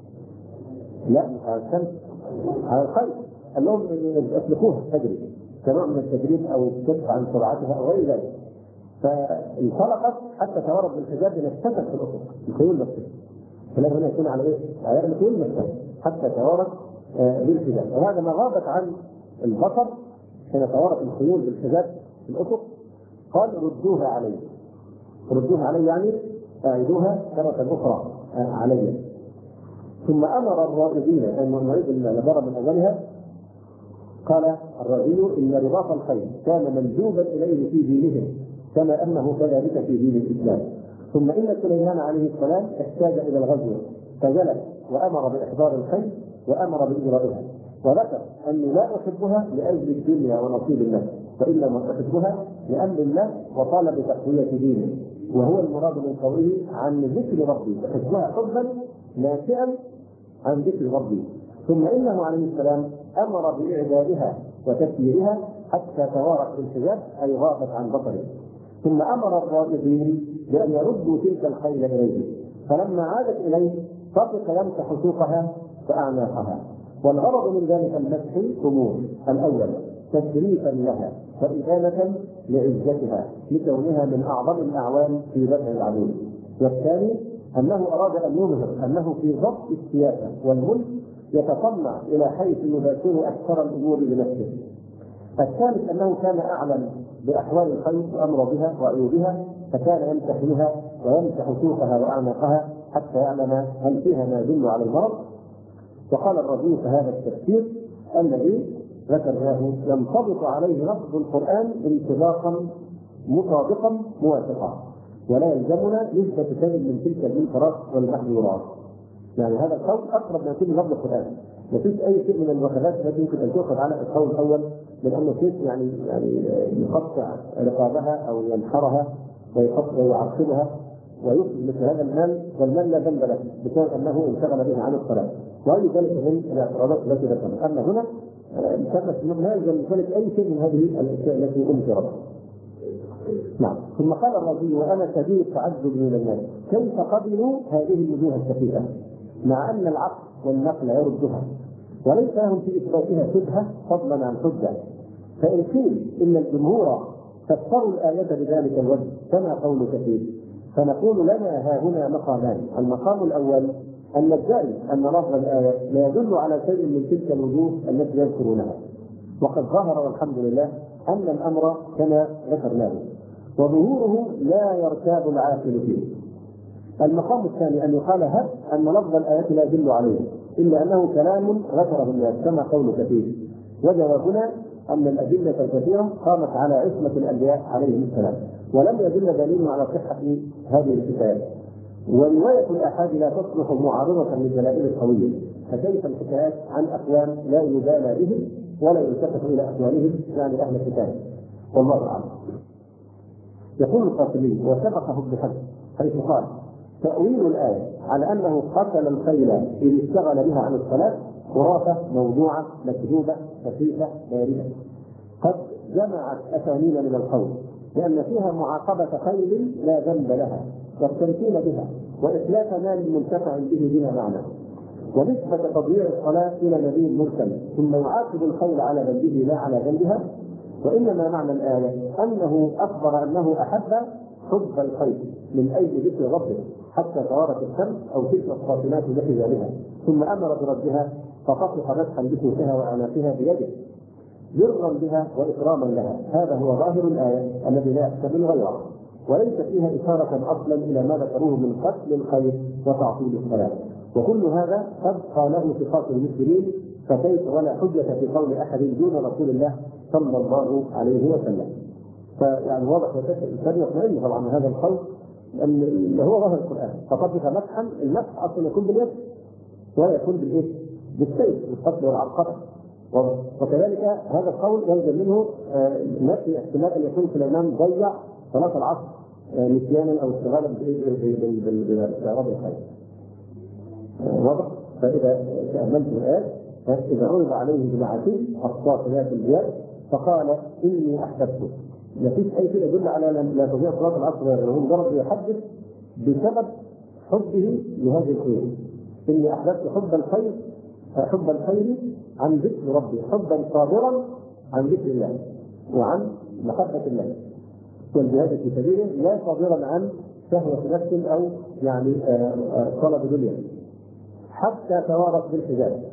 لا مش على الشمس، على الخيل. قال لهم اسلكوها تجري كنوع من التدريب او الكف عن سرعتها او غير ذلك. فانطلقت حتى توارت بالحجاب لنفتتت في الافق الخيول نفسها. فلا هنا يكون على ايه؟ على الخيول نفسها حتى توارت بالحجاب، وهذا ما غابت عن البصر حين توارت الخيول بالحجاب في الافق. قال ردوها علي. ردوها علي يعني اعيدوها مرة اخرى علي. ثم امر الرائدين ان نعيد النظر من اولها. قال الرائد ان رباط الخيل كان مندوبا اليه في دينهم كما انه كذلك في دين الاسلام. ثم ان سليمان عليه السلام احتاج الى الغزو فجلس وامر باحضار الخيل وامر باجرائها، وذكر اني لا احبها لاجل الدنيا ونصيب الناس، وانما احبها لامر الله وطالب تقويه دينه، وهو المراد من قوله عن ذكر ربي، احبها حبا ناشئا عن ذكر ربي. ثم انه عليه السلام امر باعدادها وتسييرها حتى توارت بالحجاب اي غابت عن بصره. ثم امر الرائدين بان يردوا تلك الخيل اليه، فلما عادت اليه طفق يمسح سوقها واعناقها. والغرض من ذلك المسح امور: الاول تشريفا لها وإدانة لعزتها لكونها من اعظم الاعوان في دفع العدو، والثاني انه اراد ان يظهر انه في ضبط السياسه والملك يتطلع الى حيث يباشر اكثر الامور بنفسه. الثالث انه كان اعلم باحوال الخيل وامر بها وعيوبها، فكان يمسح بها ويمسح سوقها واعناقها حتى يعلم هل فيها ما يدل على المرض. وقال الرجل فهذا التفسير الذي ذكرناه ينطبق عليه لفظ القران انطباقا مطابقا موافقا، ولا يلزمنا نسبة شيء من تلك المنكرات والمحظورات. يعني هذا القول اقرب ما يكون لفظ القران، ما فيش اي شيء من الوخزات التي يمكن ان تؤخذ على القول الاول من انه شيء يعني يقطع رقابها او ينحرها ويعقبها ويفسد مثل هذا المال، والمال لا ذنب له بسبب انه انشغل به عن الصلاه، واي ذلك من الاعتراضات التي ذكرنا. اما هنا لا يلزم ذلك اي شيء من هذه الاشياء التي انكرت. نعم. ثم قال الرجل وانا شديد التعجب من الناس كيف قبلوا هذه الوجوه الشفيفه مع ان العقل والنقل يردها وليس لهم في اثباتها شبهه فضلا عن حجه. فان قيل ان الجمهور فسروا الايه بذلك الوجه كما قول كثير، فنقول لنا ها هنا مقامان: المقام الاول ان ندعي ان لفظ الايه لا يدل على شيء من تلك الوجوه التي يذكرونها، وقد ظهر والحمد لله ان الامر كما ذكرناه وظهوره لا يرتاب العاقل فيه. المقام الثاني ان يقال هب ان لفظ الايه لا يدل عليه الا انه كلام ذكره الناس كما قول كثير. وجوابنا ان الادله الكثيره قامت على عصمه الانبياء عليهم السلام، ولم يدل دليل على صحه هذه الحكايات. وروايه الاحاد لا تصلح معارضه للدلائل القويه، فكيف الحكايات عن اقوام لا يبالى بهم ولا يلتفت الى اقوالهم يعني اهل الكتاب؟ والله اعلم. يقول القاسمي وسبقه ابن حزم حيث قال: تأويل الآية على أنه قتل الخيل إذ اشتغل بها عن الصلاة خرافة موضوعة مكذوبة خفيفة باردة، قد جمعت أسانيد من القول، لأن فيها معاقبة خيل لا ذنب لها والتمثيل بها وإتلاف مال منتفع به بلا معنى، ونسبة تضييع الصلاة إلى نبي مرسل ثم يعاقب الخيل على ذنبه لا على ذنبها. وإنما معنى الآية أنه أخبر أنه أحب حب الخيل من أجل ذكر ربه حتى توارت الشمس أو تلك الصافنات بحجابها، ثم أمر بردها فطفق مسحا بسوقها وأعناقها بيده برا بها وإكراما لها. هذا هو ظاهر الآية الذي لا يحتمل غيره، وليس فيها إشارة أصلا إلى ما ذكروه من قتل الخيل وتعطيل الصلاة، وكل هذا قد قاله ثقات المسلمين، فكيف ولا حجة في قول أحد دون رسول الله صلى الله عليه وسلم. فيعني واضح الإنسان يطمئن طبعا هذا القول أن هو ظاهر القرآن، فطبق مسحا، المسح أصلا يكون باليد ولا يكون بالإيه؟ بالسيف والقتل والعرقبة. وكذلك هذا القول يلزم منه نفي احتمال أن يكون سليمان ضيع صلاة العصر نسيانا أو اشتغالا بإعراض الخير. واضح؟ فإذا تأملت الآية إذا عرض عليه بالعتيق الصافنات الجياد فقال إني أحببت ما فيش اي شيء يدل على لا تضيع صلاه العصر، هو مجرد يحدث بسبب حبه لهذه الخير. اني احببت حب الخير عن ذكر ربي، حبا صادرا عن ذكر الله وعن محبه الله والجهاد في سبيله، لا صادرا عن شهوه نفس او يعني طلب دنيا. حتى توارث بالحجاب،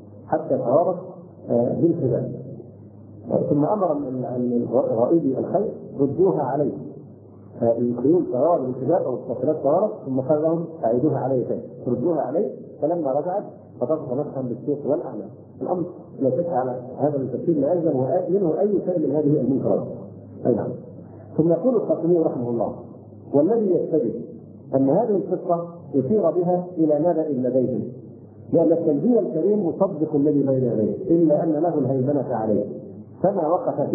ثم امر الغائبي الخير ردوها عليه. الخيول توارث بالحجاب او الصافرات توارث، ثم قال لهم اعيدوها عليه ثاني، ردوها عليه. فلما رجعت فطبق مسحا بالسيف والاعناق. الامر لا شك على هذا التفسير لا يلزم منه اي شيء من هذه المنكرات. اي نعم. ثم يقول الخاتمي رحمه الله: والذي يستدل ان هذه القصه يشير بها الى نبأ لديهم، لان التنبيه الكريم مصدق الذي بين يديه، الا ان له الهيمنه عليه، فما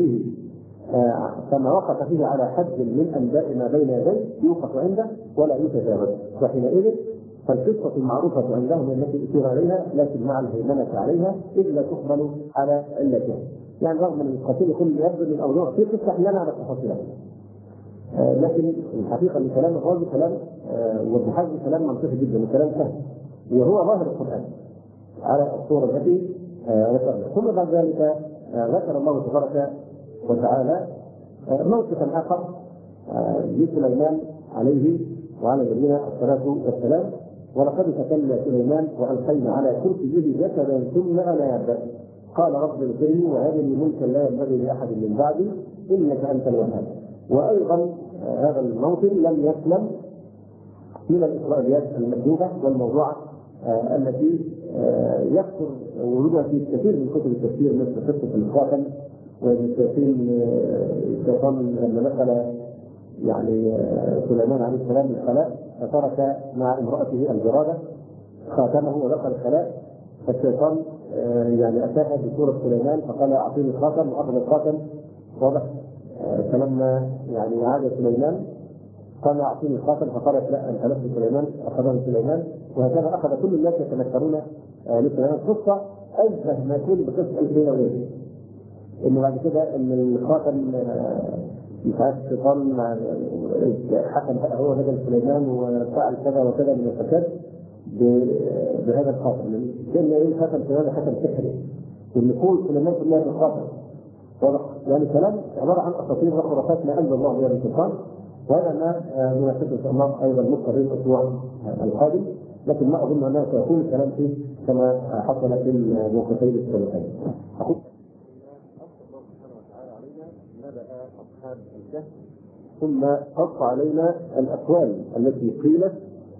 وقف فيه على حد من انباء ما بين يديه يوقف عنده ولا يتجاوز. وحينئذ فالقصه المعروفه عندهم التي اشير اليها، لكن مع الهيمنه عليها اذ لا تقبل على علتها. يعني رغم ان القتيل يكون يبدو من اوضاع في قصه احيانا على تفاصيلها، لكن الحقيقه ان كلام الرازي كلام وابن حزم كلام منطقي جدا وكلام سهل، وهو ظاهر القران على الصوره التي ذكرنا. ثم بعد ذلك ذكر الله تبارك وتعالى موقفا اخر لسليمان عليه وعلى نبينا الصلاه والسلام: ولقد فتنا سليمان والقينا على كرسيه جسدا ثم اناب قال رب اغفر لي وهب لي ملكا لا ينبغي لاحد من بعدي انك انت الوهاب. وايضا هذا الموطن لم يسلم من الاسرائيليات المكذوبه والموضوعه التي يكثر وجودها في كثير من كتب التفسير، مثل قصه الخاتم وتفسير الشيطان لما دخل يعني سليمان عليه السلام الخلاء فترك مع امراته الجراده خاتمه ودخل الخلاء، فالشيطان يعني اتاها بصوره سليمان فقال اعطيني الخاتم واخذ الخاتم. واضح؟ فلما يعني عاد سليمان قال اعطيني الخاتم فقالت لا انت لست سليمان، اخذه سليمان. وهكذا اخذ كل الناس يتذكرون لسليمان. قصه اشبه ما يكون بقصه الفيل والليل، انه بعد كده ان الخاتم مش عارف الشيطان حكم هو بدل سليمان وفعل كذا وكذا من الفساد بهذا الخاتم. كان ايه خاتم سليمان خاتم سحري، والنقول سليمان كلها في الخاتم. يعني كلام عباره عن اساطير وخرافات ما انزل الله بها من سلطان، وهذا ما نناقشه ان شاء الله ايضا مقتضي الاسبوع القادم، لكن ما اظن انه سيكون الكلام فيه كما حصل في الموقفين السابقين. أصحاب الكهف ثم قص علينا الأقوال التي قيلت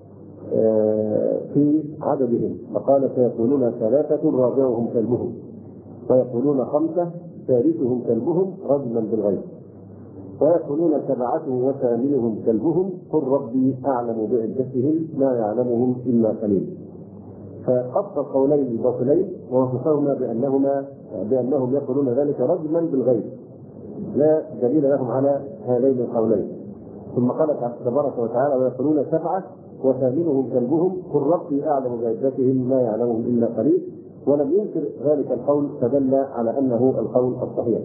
في عددهم، فقال سيقولون ثلاثة رابعهم كلبهم ويقولون خمسة ثالثهم كلبهم رجما بالغيب ويقولون سبعة وثامنهم كلبهم قل ربي أعلم بعدتهم ما يعلمهم إلا قليل. فقص القولين الباطلين ووصفهما بأنهم يقولون ذلك رجما بالغيب، لا دليل لهم على هذين القولين. ثم قال تبارك وتعالى ويقولون سبعة وثامنهم كلبهم قل ربي أعلم بعدتهم ما يعلمهم إلا قليل، ولم ينكر ذلك القول فدل على أنه القول الصحيح.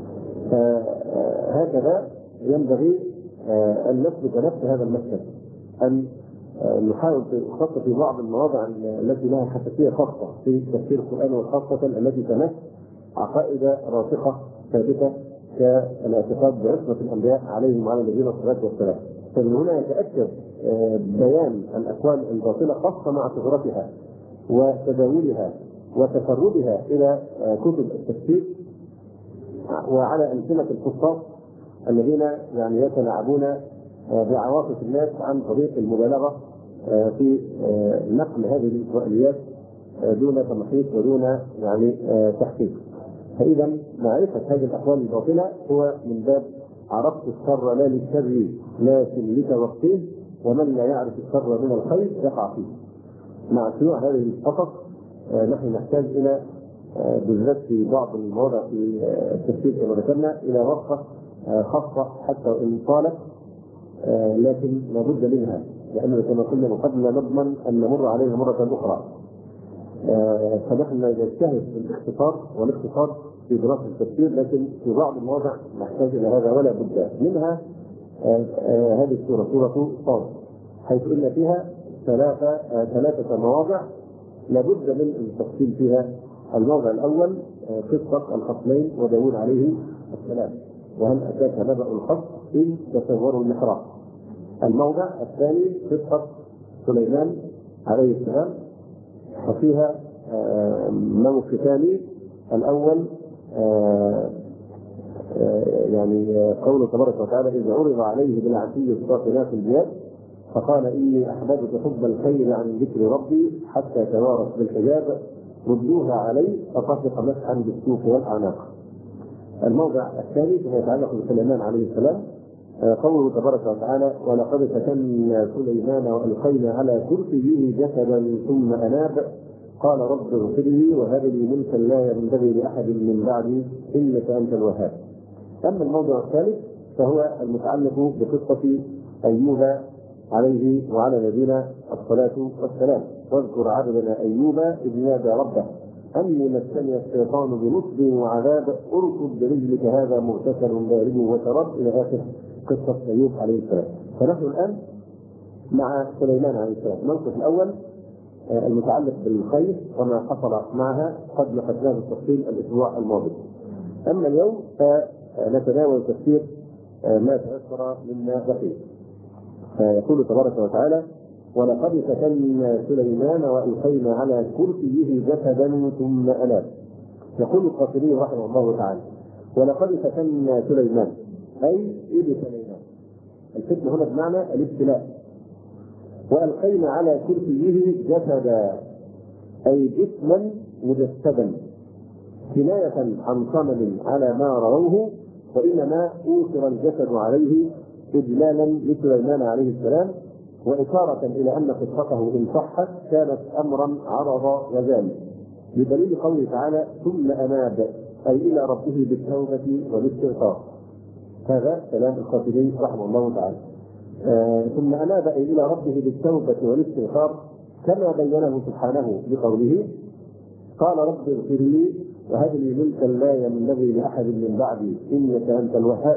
هكذا ينبغي أن نثبت نفس هذا المسلك، أن نحاول خاصة في بعض المواضع التي لها حساسية خاصة في تفسير القرآن، وخاصة التي تمس عقائد راسخة ثابتة كالاعتقاد بعصمة الأنبياء عليهم وعلى نبينا الصلاة والسلام. فمن هنا يتأكد بيان الأقوال الباطلة خاصة مع صغرتها وتداولها وتفردها إلى كتب التفسير وعلى ألسنة الحفاظ الذين يعني يتلاعبون بعواطف الناس عن طريق المبالغة في نقل هذه الإسرائيليات دون تمحيص ودون يعني تحقيق. فإذا معرفة هذه الأقوال الباطلة هو من باب عرفت الشر لا للشر لكن لتوقيه، ومن لا يعرف الشر من الخير يقع فيه. مع شيوع هذه القصص نحن نحتاج إلى بالذات في بعض المواضع في التفسير كما ذكرنا إلى وقفة خاصة حتى وإن طالت، لكن لابد منها، لأننا كما قلنا من قبل لا نضمن أن نمر عليها مرة أخرى. فنحن نجتهد في الاختصار والاقتصاد في دراسه التفسير، لكن في بعض المواضع نحتاج الى هذا ولا بد منها. هذه السوره سوره صاد، حيث ان فيها ثلاثه مواضع لابد من التفصيل فيها. الموضع الاول قصه الخصمين وداود عليه السلام، وهل اتاك نبأ الخصم ان تسوروا المحراب. الموضع الثاني قصه سليمان عليه السلام، وفيها موقفان. الاول يعني قوله تبارك وتعالى اذ عرض عليه بالعشي الصافنات الجياد فقال اني احببت حب الخير عن ذكر ربي حتى توارت بالحجاب ردوها عليه فطفق مسحا بالسوق والاعناق. الموضع الثالث ما يتعلق بسليمان عليه السلام، قوله تبارك وتعالى ولقد فتنا سليمان والقينا على كرسيه جسدا ثم اناب قال رب اغفر لي وهب لي ملكا لا ينبغي لاحد من بعدي انك انت الوهاب. اما الموضوع الثالث فهو المتعلق بقصه ايوب عليه وعلى نبينا الصلاه والسلام. واذكر عبدنا ايوب اذ نادى ربه اني مسني الشيطان بنصب وعذاب اركض برجلك هذا مغتسل بارد وشراب الى اخر قصه ايوب عليه السلام. فنحن الان مع سليمان عليه السلام. الموقف الاول المتعلق بالخير وما حصل معها قد نقدناه بالتفصيل الاسبوع الماضي. اما اليوم فنتناول تفسير ما تيسر مما بقي. فيقول تبارك وتعالى ولقد فتنا سليمان والقينا على كرسيه جسدا ثم اناب. يقول القاسمي رحمه الله تعالى ولقد فتنا سليمان اي ابتليناه. الفتنه هنا بمعنى الابتلاء. والقينا على كرسيه جسدا اي جسما مجسدا كنايه عن صنم على ما رووه، وانما اوثر الجسد عليه اجلالا لسليمان عليه السلام واشاره الى ان قصته ان صحت كانت امرا عرض وزال، بدليل قوله تعالى ثم اناب اي الى ربه بالتوبه والاستغفار. هذا كلام القاسمي رحمه الله تعالى. ثم اناب اي الى ربه بالتوبه والاستغفار كما بينه سبحانه بقوله قال رب اغفر لي وهب لي ملكا لا ينبغي لاحد من بعدي انك انت الوهاب.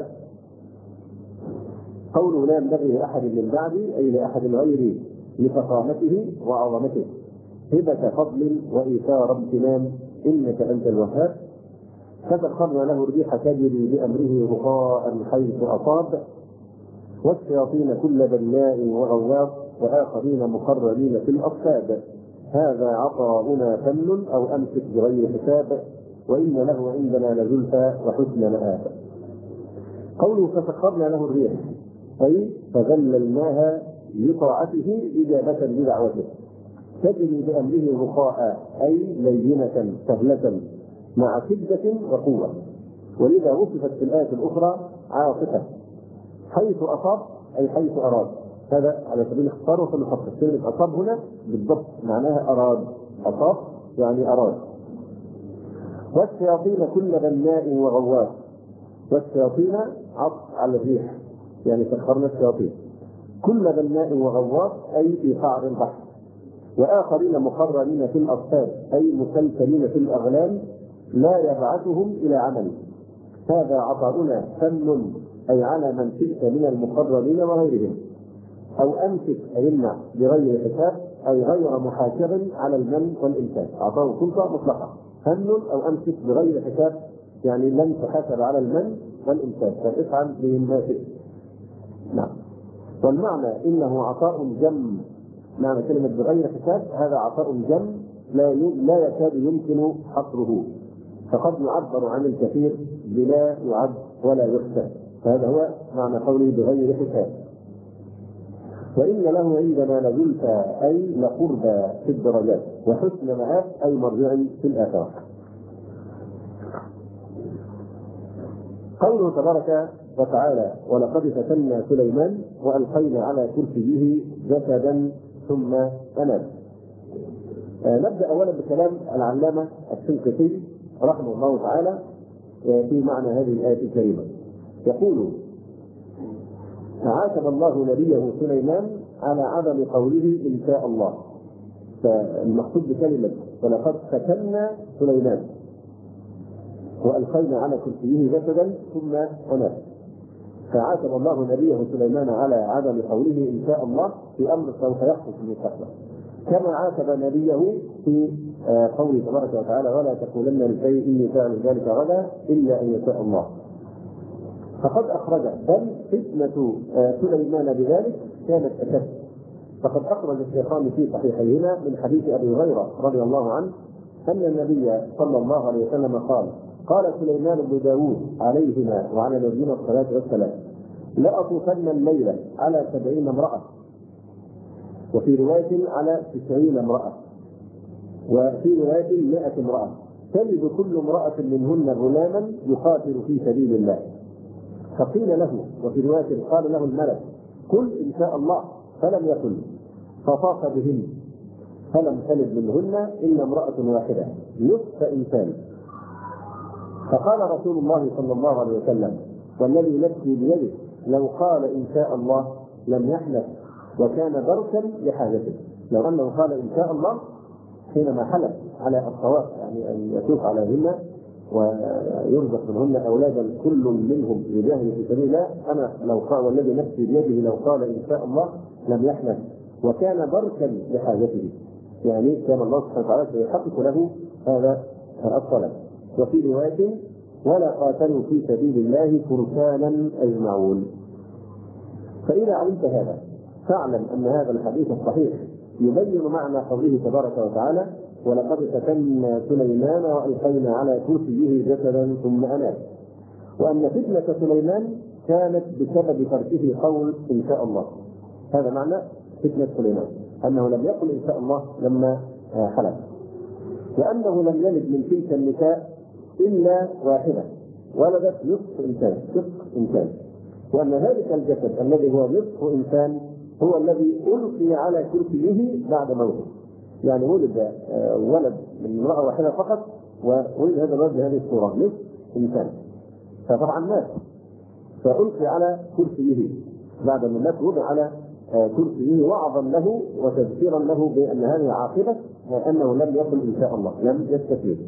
قوله لا ينبغي لاحد من بعدي اي لاحد غيري لفخامته وعظمته، هبه فضل وايثار امتنان انك انت الوهاب. فسخرنا له الريح تجري بامره رخاء حيث اصاب والشياطين كل بناء وغواص واخرين مقرنين في الاصفاد هذا عطاؤنا فمن او امسك بغير حساب وان له عندنا لزلفى وحسن مآب. قوله فسخرنا له الريح اي فذللناها لطاعته اجابه لدعوته، تجري بامره رخاء اي لينه سهله مع شده وقوه، ولذا وصفت في الايه الاخرى عاصفه حيث اصاب اي حيث اراد. هذا على سبيل الاختصار وفي الخطر. كلمه اصاب هنا بالضبط معناها اراد، اصاب يعني اراد. والشياطين كل بناء وغواص، والشياطين عطف على الريح يعني سخرنا الشياطين كل بناء وغواص اي في قعر البحر، واخرين مقرنين في الاصفاد اي مسلسلين في الاغلال لا يبعثهم الى عمل. هذا عطاؤنا فمن اي على من شئت من المقربين وغيرهم، او امسك اي امنع بغير حساب اي غير محاسب على المن والامساك. اعطاه سلطه مطلقه فمن او امسك بغير حساب يعني لن تحاسب على المن والامساك فافعل بهم ما شئت. نعم. والمعنى انه عطاء جم، معنى كلمه بغير حساب هذا عطاء جم لا يكاد يمكن حصره، فقد يعبر عن الكثير بلا يعد ولا يحسب، فهذا هو معنى قوله بغير حساب. وإن له عندنا لزلفى أي لقربى في الدرجات وحسن مآب أي مرجع في الآخرة. قوله تبارك وتعالى ولقد فتنا سليمان وألقينا على كرسيه جسدا ثم أناب. نبدأ أولا بكلام العلامة الشنقيطي رحمه الله تعالى في معنى هذه الآية الكريمة. يقول عاتب الله نبيه سليمان على عدم قوله إن شاء الله، فالمقصود بكلمة ولقد فتنا سليمان وألقينا على كرسيه جسدا ثم أناب. فعاتب الله نبيه سليمان على عدم قوله إن شاء الله في أمر سوف يحدث في المستقبل، كما عاتب نبيه في قوله تبارك وتعالى ولا تقولن لشيء إني فاعل ذلك غدا إلا أن يشاء الله. فقد أخرج بل فتنة سليمان بذلك كانت أشد. فقد أخرج الشيخان في صحيحيهما من حديث أبي هريرة رضي الله عنه أن النبي صلى الله عليه وسلم قال سليمان بن داود عليهما وعلى نبينا الصلاة والسلام لأطوفن الليلة على 70 امرأة، وفي رواية على 90 امرأة، وفي رواية 100 امرأة، تلد كل امرأة منهن غلاما يقاتل في سبيل الله. فقيل له وفي رواية قال له الملك قل إن شاء الله، فلم يقل، فطاف بهن فلم تلد منهن إلا امرأة واحدة نصف إنسان. فقال رسول الله صلى الله عليه وسلم والذي نفسي بيده لو قال إن شاء الله لم يحدث وكان بركا لحاجته. لو أنه قال إن شاء الله حينما حلف على الطواف، يعني أن يطوف عليهن ويرزق منهن أولادا كل منهم يجاهد في سبيل الله، أنا لو قال والذي نفسي بيده لو قال إن شاء الله لم يحدث وكان بركا لحاجته، يعني كان الله سبحانه وتعالى سيحقق له هذا الطلب. وفي رواية ولا قاتلوا في سبيل الله فرسانا أجمعون. فإذا علمت هذا فاعلم أن هذا الحديث الصحيح يبين معنى قوله تبارك وتعالى ولقد فتنا سليمان وألقينا على كرسيه جسدا ثم أناب، وأن فتنة سليمان كانت بسبب تركه قول إن شاء الله. هذا معنى فتنة سليمان، أنه لم يقل إن شاء الله لما حلف، لأنه لم يلد من تلك النساء إلا واحدة ولدت نصف إنسان، وأن ذلك الجسد الذي هو نصف إنسان هو الذي ألقي على كرسيه بعد موته. يعني ولد ولد من امرأة واحدة فقط، وولد هذا الولد بهذه الصورة نصف إنسان، فطبعا مات فألقي على كرسيه بعد ما مات، وضع على كرسيه وعظا له وتذكيرا له بأن هذه عاقبة أنه لم يقل إن شاء الله، لم يستفيد.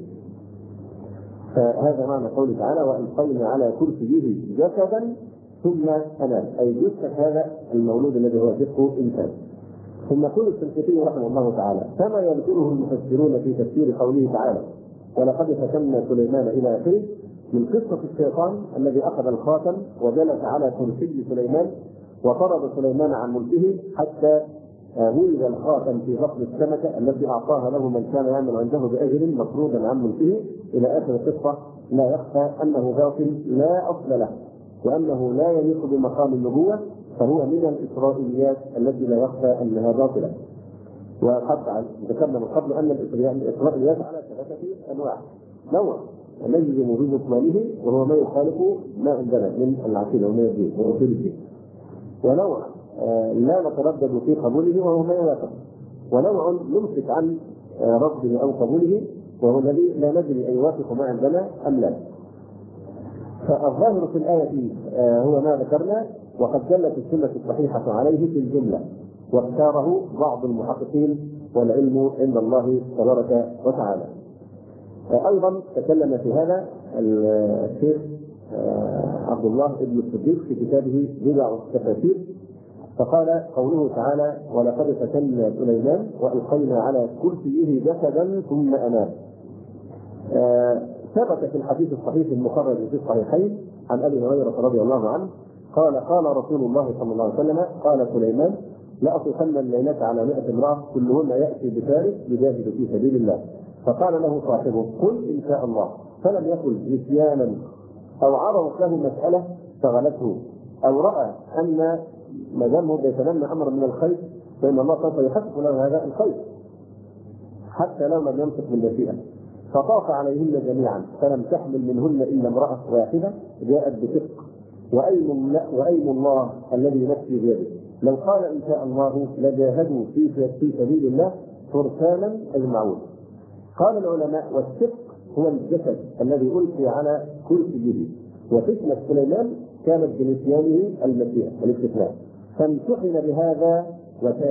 فهذا معنى قوله تعالى وألقينا على كرسيه جسدا ثم أناب، أي جثة هذا المولود الذي هو جثة إنسان. ثم يقول الشنقيطي رحمه الله تعالى كما يذكره المفسرون في تفسير قوله تعالى ولقد فتنا سليمان إلى آخره من قصة الشيطان الذي أخذ الخاتم وجلس على كرسي سليمان وطرد سليمان عن ملكه حتى ولد الخاتم في بطن السمكة التي أعطاها له من كان يعمل عنده بأجر مطرودا عن ملكه إلى آخر القصة. لا يخفى أنه باطل لا أصل له، وأنه لا يليق بمقام النبوة، فهو من الإسرائيليات التي لا يخفى أنها باطلة. وقد ذكرنا من قبل أن الإسرائيليات على 3 أنواع: نوع نجزم ببطلانه وهو ما يخالف ما عندنا من العقيدة وما الدين وأصول الدين، ونوع لا نتردد في قبوله وهو ما يوافق، ونوع نمسك عن رفضه أو قبوله وهو الذي لا ندري أن يوافق ما عندنا أم لا. فالظاهر في الآية هو ما ذكرنا، وقد دلت السنة الصحيحة عليه في الجملة، واختاره بعض المحققين والعلم عند الله تبارك وتعالى. أيضا تكلم في هذا الشيخ عبد الله بن الصديق في كتابه بدع التفاسير، فقال قوله تعالى ولقد فتنا سليمان وألقينا على كرسيه جسدا ثم أناب. ثبت في الحديث الصحيح المخرج في الصحيحين عن أبي هريرة رضي الله عنه قال رسول الله صلى الله عليه وسلم قال سليمان لأطوفن الليلة على 100 امرأة كلهن يأتي بفارس يجاهد في سبيل الله. فقال له صاحبه قل إن شاء الله، فلم يقل نسيانا أو عرضت له مسألة شغلته أو رأى أن ما دام هو يتمنى أمر من الخير فإن الله سوف يحقق له هذا الخير حتى لو لم يمسك من نسيئة. فطاف عليهن جميعا فلم تحمل منهن إلا امرأة واحدة جاءت بصدق وأيم الله الذي نفسي بيده لو قال إن شاء الله لجاهدوا في سبيل الله فرسانا أجمعون. قال العلماء والصدق هو الجسد الذي ألقي على كرسيه، وفتنة سليمان كانت بنسيانه المسيح الاستثناء، فامتحن بهذا وتاب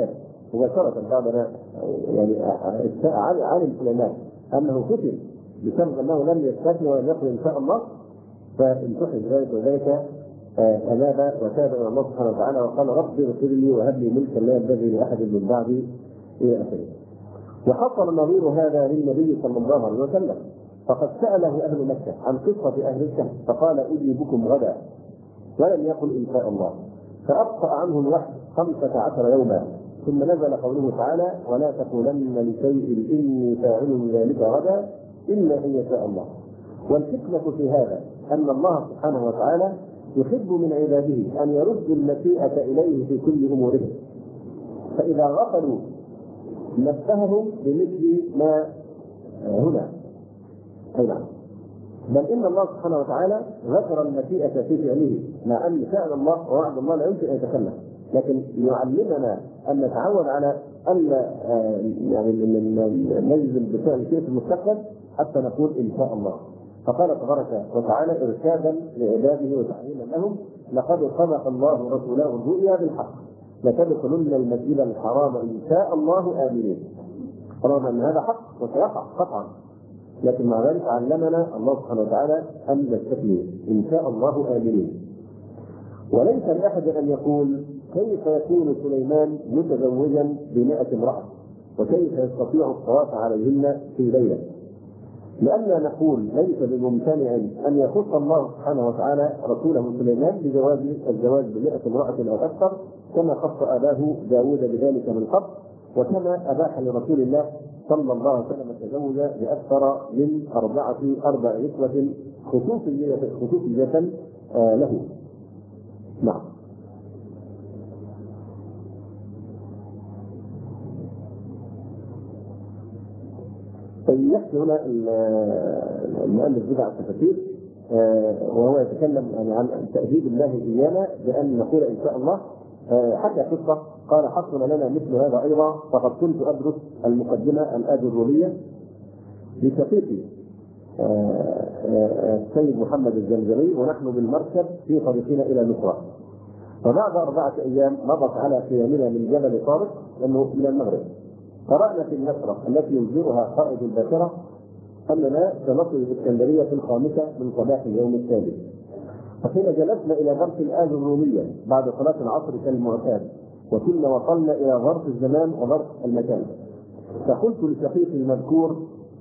مباشرة بعد ما يعني علم سليمان أنه فتن بسبب أنه لم يستثني ولم يقل إن شاء الله، فانتحل ذلك وذلك أناب وتاب إلى الله سبحانه وتعالى وقال رب اغفر لي وهب لي ملكا لا ينبغي لأحد من بعدي إلى آخره. وحصل نظير هذا للنبي صلى الله عليه وسلم، فقد سأله أهل مكة عن قصة أهل الكهف فقال أجيبكم غدا، ولم يقل إن شاء الله، فأبطأ عنه الوحي 15 يوما، ثم نزل قوله تعالى ولا تقولن لشيء إني فاعل ذلك غدا إلا أن يشاء الله. والحكمة في هذا أن الله سبحانه وتعالى يحب من عباده أن يردوا المشيئة إليه في كل أمورهم، فإذا غفلوا نبههم بمثل ما هنا. نعم، بل إن الله سبحانه وتعالى ذكر المشيئة في فعله، مع أن فعل الله ووعد الله لا يمكن أن يتكلم، لكن يعلمنا أن نتعود على أن يعني نجزم بفعل شيء في المستقبل حتى نقول إن شاء الله. فقال تبارك وتعالى إرشادا لعباده وتعليما لهم لقد صدق الله رسوله الرؤيا بالحق لتدخلن المسجد الحرام إن شاء الله آمنين. رغم أن هذا حق وسيقع قطعا، لكن مع ذلك علمنا الله سبحانه وتعالى أن نستثني إن شاء الله آمنين. وليس لأحد أن يقول كيف يكون سليمان متزوجا ب100 امرأة وكيف يستطيع الطواف عليهن في ليلة، لأننا نقول ليس بممتنع أن يخص الله سبحانه وتعالى رسوله سليمان بجواز الزواج ب100 امرأة أو أكثر، كما خص أباه داود بذلك من قبل، وكما أباح لرسول الله صلى الله عليه وسلم التزوج بأكثر من أربع نسوة خصوصية له. نعم. يحكي هنا المؤلف بدع التفاسير وهو يتكلم يعني عن تأديب الله إيانا بأن نقول إن شاء الله. حتى قصة قال حصل لنا مثل هذا أيضا، فقد كنت أدرس المقدمة الآجرومية لشقيقي السيد محمد الزلزلي ونحن بالمركب في طريقنا إلى مصر، فبعد 4 أيام مضت على قيامنا من جبل طارق لأنه من المغرب، قرأنا في النشرة التي ينذرها قائد الباخرة أننا سنصل الإسكندرية في 5 من صباح اليوم التالي. فحين جلسنا إلى ظرف الآجرومية بعد صلاة العصر كالمعتاد، وكنا وصلنا إلى ظرف الزمان وظرف المكان، فقلت لشقيقي المذكور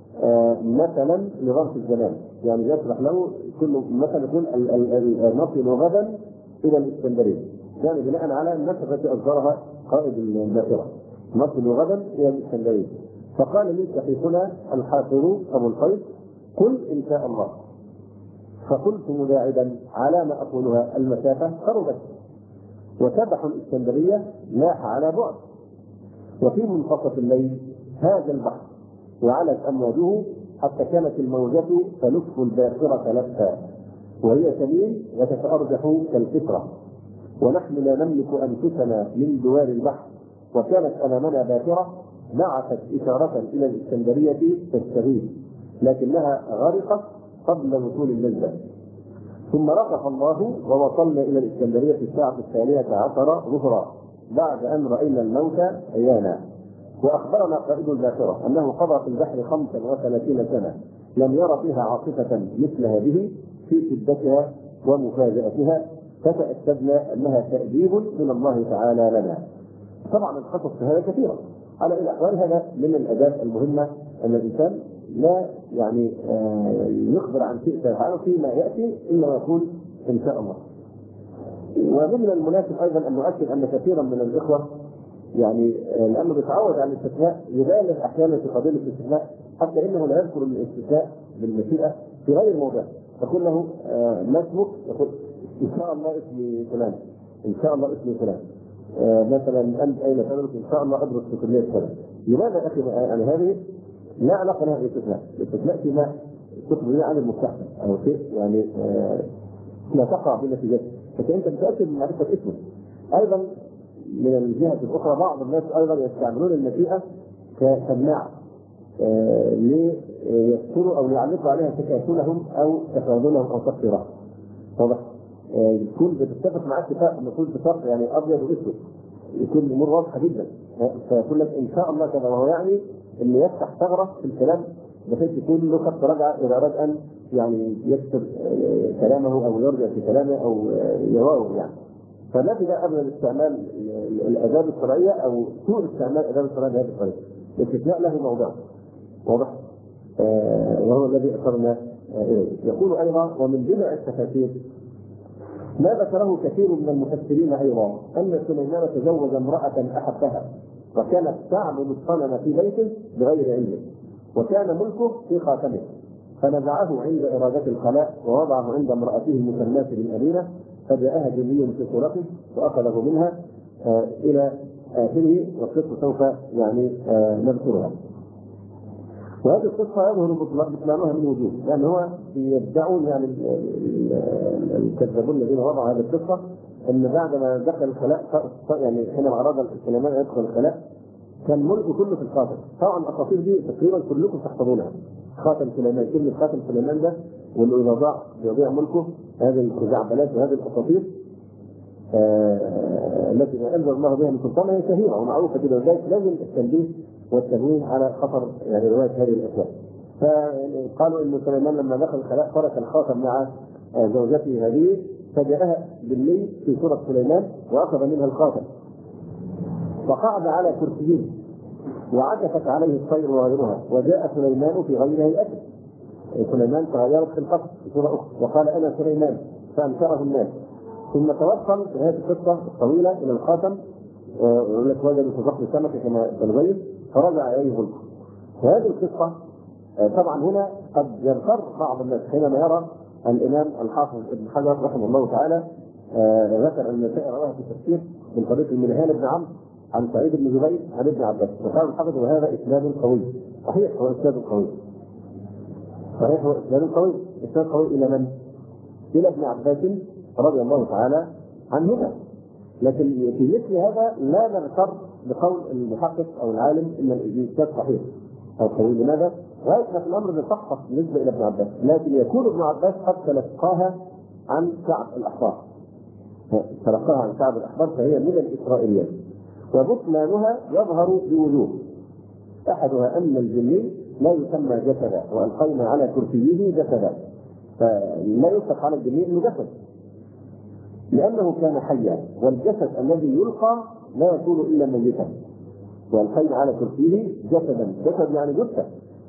مثلا لظرف الزمان، يعني يشرح له كل مثلا يقول نصل غدا إلى الإسكندرية، يعني بناء على النشرة التي أصدرها قائد الباخرة نصل غدا إلى الإسكندرية. فقال لي شقيقنا الحافظ أبو القيس قل إن شاء الله، فقلت مداعبا على ما أقولها المسافة قربت، وسبح الإسكندرية لاح على بعد، وفي منتصف الليل هذا البحر وعلت أمواجه حتى كانت الموجة تلف الباخرة لفا وهي تميل وتتأرجح كالفطرة، ونحن لا نملك أنفسنا من دوار البحر، وكانت أمامنا باخرة بعثت إشارة إلى الإسكندرية تستغيث، لكنها غرقت قبل وصول اللذة. ثم رقص الله ووصلنا إلى الإسكندرية في الساعة 12 ظهرا بعد أن رأينا الموت عيانا. وأخبرنا قائد الباخرة أنه قضى في البحر 35 سنة لم يرى فيها عاصفة مثل هذه في شدتها ومفاجأتها، فتأكدنا أنها تأديب من الله تعالى لنا. طبعا القصص في هذا كثيرة على الأحوال. هذا من الآداب المهمة أن الإنسان لا يعني يخبر عن شيء سيفعله فيما يأتي إلا يقول إن شاء الله. ومن المناسب أيضا أن نؤكد أن كثيرا من الإخوة يعني لأنه بيتعود على الاستثناء يبالغ أحيانا في قضية الاستثناء، حتى إنه لا يذكر الاستثناء بالمشيئة في غير موضع. تقول له ما اسمك؟ يقول إن شاء الله اسمي فلان، إن شاء الله اسمي فلان. مثلا أنت أين تدرس؟ إن شاء الله أدرس في كلية كذا. لماذا أخي يعني هذه لا علاقة لها بالاستثناء، الاستثناء فيما تخبرنا عن المستحسن أو شيء يعني لا تقع بنتيجته، لكن أنت متأكد من معرفة اسمه. أيضا من الجهة الأخرى بعض الناس أيضا يستعملون المشيئة كسماعة ليذكروا أو يعلقوا عليها تكاسلهم أو تفاضلهم أو تقصيرهم. واضح؟ تكون بتتفق معك اتفاق، نقول اتفاق يعني أبيض وأسود، يكون الامور واضحه جدا، فيقول لك ان شاء الله كذا، وهو يعني ان يفتح ثغره في الكلام بحيث يكون له خط رجعه اذا اراد ان يعني يكتب كلامه او يرجع في كلامه او يواوي يعني. فلا بد ابدا استعمال الاداب الشرعيه او سوء استعمال الاداب الشرعيه بهذه الطريقه. الاستثناء له موضع واضح، وهو الذي اشرنا اليه. يقول ايضا ومن بدع التفاسير ما ذكره كثير من المفسرين ايضا ان سليمان تزوج امراه احبها وكانت تعبد الصنم في بيته بغير علمه، وكان ملكه في خاتمه، فنزعه عند اراده الخلاء ووضعه عند امراته المسماه بالامينه، فجاءها جني في صورته واخذه منها الى اخره، والقصه سوف يعني نذكرها. وهذه القصه يظهر بطلانها من وجوه، لان هو يدعون يعني الكذابون الذين وضعوا هذه القصه ان بعد ما دخل الخلاء يعني حينما اراد سليمان ان يدخل الخلاء كان ملكه كله في الخاتم. طبعا الاساطير دي تقريبا كلكم تحفظونها. خاتم سليمان، كلمه خاتم سليمان ده واللي اذا يضيع ملكه، هذه الخزعبلات وهذه الاساطير التي انزل الله بها من سلطانه هي شهيره ومعروفه كده، ولذلك لازم التنبيه والتنويه على خطر يعني روايه هذه الاشياء. فقالوا ان سليمان لما دخل الخلاء ترك الخاتم مع زوجته هذه، فجاءها بالليل في صوره سليمان واخذ منها الخاتم وقعد على كرسيه وعكفت عليه الطير وغيرها، وجاء سليمان في غير هيئته. سليمان تغيرت في القصر في صوره اخرى وقال انا سليمان فانكره الناس، ثم توصل في هذه القصه الطويله الى الخاتم ويقول لك وجدوا في ضخم السمكه كما الغيث فرجع اليه ملكه. وهذه القصه طبعا هنا قد يغتر بعض الناس حينما يرى الامام الحافظ ابن حجر رحمه الله تعالى ذكر ان رواها في التفسير من طريق المنهال بن عمرو عن سعيد بن جبير عن ابن عباس، وقال الحافظ وهذا اسناد قوي. صحيح هو اسناد قوي، صحيح هو اسناد قوي. اسناد قوي الى من؟ الى ابن عباس رضي الله تعالى عنهما. لكن في مثل هذا لا نغتر بقول المحقق او العالم ان الاسناد صحيح او قوي. لماذا؟ وهذا الامر بيصحح بالنسبه الى ابن عباس، لكن يكون ابن عباس قد تلقاها عن كعب الاحبار، تلقاها عن كعب الاحبار، فهي من الاسرائيليات. وبطلانها يظهر بوجوه، احدها ان الجني لا يسمى جسدا والقينا على كرسيه جسدا، فلا يطلق على الجني انه جسد لانه كان حيا، والجسد الذي يلقى لا يكون الا ميتا، والقينا على كرسيه جسدا، جسد يعني جثه،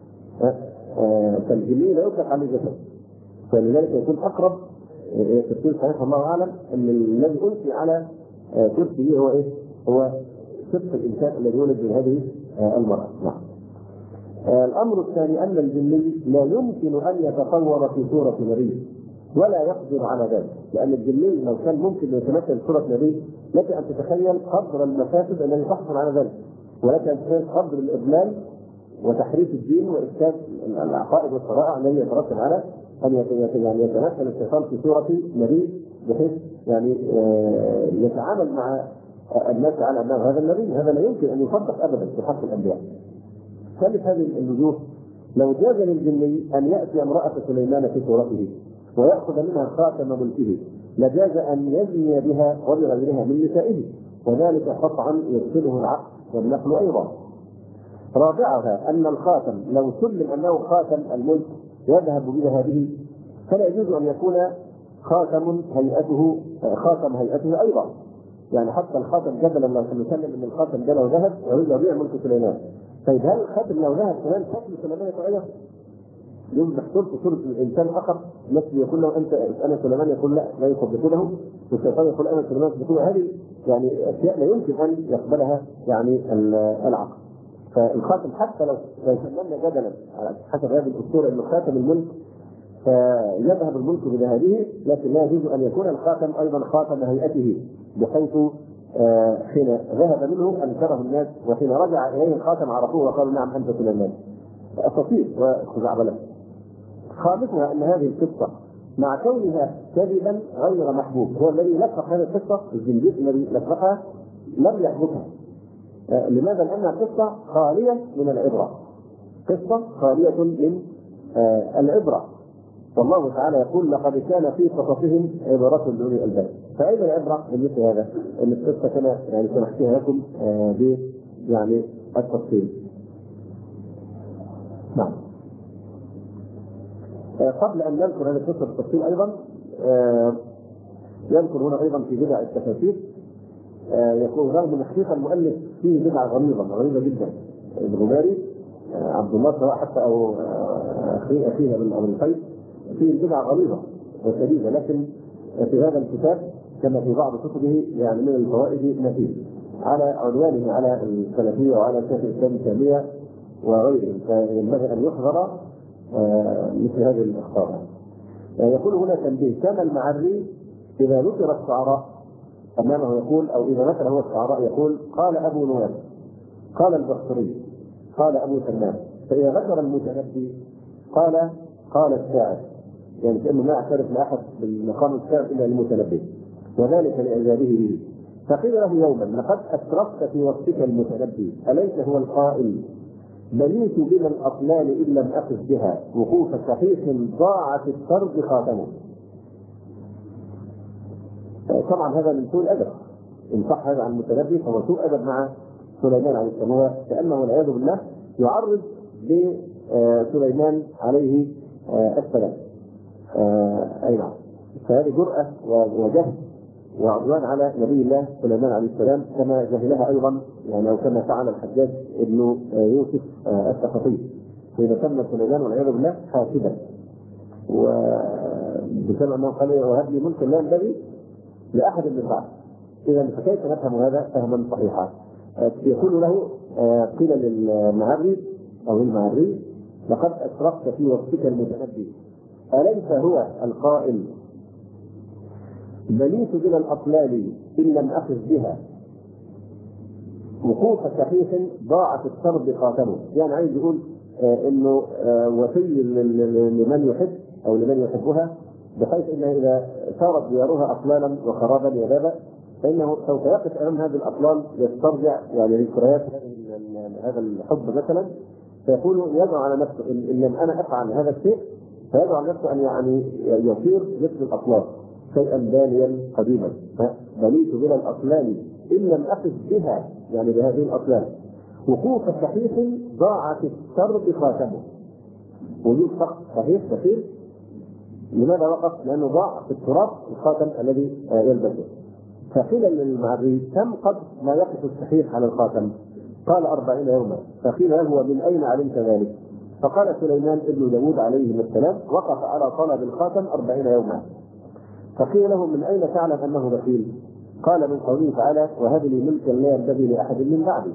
فالجني لا يطلق عليه جسد. فلذلك يكون اقرب تفسير صحيح الله اعلم ان الذي القي على كرسيه هو ايه؟ هو صدق الانسان الذي ولد من هذه المراه. نعم. الامر الثاني ان الجني لا يمكن ان يتصور في صوره نبي ولا يقدر على ذلك، لان الجني لو كان ممكن يتمثل صوره نبي لك ان تتخيل قدر المفاسد التي تحصل على ذلك، ولك ان تتخيل قدر الاضلال وتحريف الدين وافساد العقائد والشرائع الذي يترتب على ان يعني يتمثل الشيطان في صوره نبي بحيث يعني يتعامل مع الناس على انه هذا النبي. هذا لا يمكن ان يصدق ابدا في حق الانبياء. ثالث هذه الوجوه لو جاز للجني ان ياتي امراه سليمان في صورته وياخذ منها خاتم ملكه لجاز ان يزني بها وبغيرها من نسائه، وذلك قطعا يدخله العقل والنقل ايضا. رابعها ان الخاتم لو سلم انه خاتم الملك يذهب بذهبه فلا يجوز ان يكون خاتم هيئته ايضا. يعني حتى الخاتم جدلا لو نسلم ان الخاتم ده له ذهب ويبيع ملك سليمان، طيب هل الخاتم لو ذهب كمان شكل سليمان يتغير؟ يصبح صورة الانسان اخر، الناس يقول له انت انا سليمان، يقول لا يثبت له، والشيطان يقول انا سليمان يثبت له. هذه يعني اشياء لا يمكن ان يقبلها يعني العقل. فالخاتم حتى لو سلمنا جدلا على حسب هذه الاسطوره انه خاتم الملك فيذهب الملك بذهبه، لكن لا يجوز ان يكون الخاتم ايضا خاتم هيئته، بحيث حين ذهب منه انكره الناس، وحين رجع اليه الخاتم عرفوه وقالوا نعم انت سليمان. اساطير وخزعبلات. خامسها ان هذه القصه مع كونها كذبا غير محبوب، هو الذي لفق هذه القصه، الزنديق الذي لفقها لم يحبكها. لماذا؟ لانها قصه خاليه من العبره، قصه خاليه من العبره. والله تعالى يقول لقد كان في قصصهم عبرة لأولي الألباب. فأين العبرة من مثل هذا؟ أن القصة كما يعني سنحكيها لكم يعني التفصيل. نعم. قبل أن نذكر هذه القصة بالتفصيل أيضا يذكر هنا أيضا في بدع التفاسير يقول رغم أن حقيقة المؤلف فيه بدعة غريبة جدا. الغماري عبد الله سواء حتى أو أخيه أبو القيس فيه بدعة غريبة وشديدة، لكن في هذا الكتاب كما في بعض كتبه يعني من الفوائد نفيس على عنوانه على السلفية وعلى شيخ الإسلام التيمية وغيرهم، فينبغي أن يحذر مثل هذه الأخطاء. يقول هنا تنبيه: كان المعري إذا ذكر الشعراء أمامه يقول، أو إذا ذكر هو الشعراء يقول قال أبو نواس، قال البصري، قال أبو تمام. فإذا ذكر المتنبي قال الشاعر، يعني كأنه ما يعترف لأحد بالمقام الشاعر إلا المتنبي، وذلك لإعجابه به. فقيل له يوما: لقد أسرفت في وصفك المتنبي، أليس هو القائل بنيت بنا الأطلال إن لم أقف بها وقوف صحيح ضاعت الطرد خاتمه. طبعا هذا من سوء الأدب، إن صح هذا عن المتنبي فهو سوء أدب مع سليمان عليه السلام، كأنه والعياذ بالله يعرض لسليمان عليه السلام. أي نعم. فهذه جرأة وجهل وعدوان على نبي الله سليمان عليه السلام، كما جهلها أيضا يعني، أو كما فعل الحجاج ابن يوسف الثقفي حين سمى سليمان والعياذ بالله حاسدا، وبسبب أنه قال وهب لي ملكا لا ينبغي لأحد من بعد. إذا فكيف نفهم هذا فهما صحيحا؟ يقول له قيل للمعري أو المعري: لقد أسرفت في وصفك المتنبي، أليس هو القائل بنيت بنا الأطلال إن لم أخذ بها وقوف صحيح ضاعت الطرد خاتمه. يعني عايز يقول انه وفي لمن يحب او لمن يحبها، بحيث انها اذا صارت ديارها اطلالا وخرابا وبابا فانه سوف يقف امام هذه الاطلال يسترجع يعني ذكريات هذا الحب مثلا، فيقول يدعو على نفسه ان لم انا افعل هذا الشيء، فيدعو على نفسه ان يعني يصير مثل الاطلال شيئا بانيا قديما. بنيت بنا الاطلال ان لم اقف بها، يعني بهذه الاطلال وقوف صحيح ضاعت السرب خاتمه. وجود صحيح كثير، لماذا وقف؟ لانه ضاع في التراب الخاتم الذي يلبسه. فقيل للمعري: كم قد ما يقف الصحيح على الخاتم؟ قال 40 يوما. فقيل له: ومن اين علمت ذلك؟ فقال سليمان ابن داود عليه السلام: وقف على طلب الخاتم 40 يوما. فقيل له: من اين تعلم انه بخيل؟ قال: من قوله تعالى: وهب لي ملكا لا ينبغي لاحد من بعدي.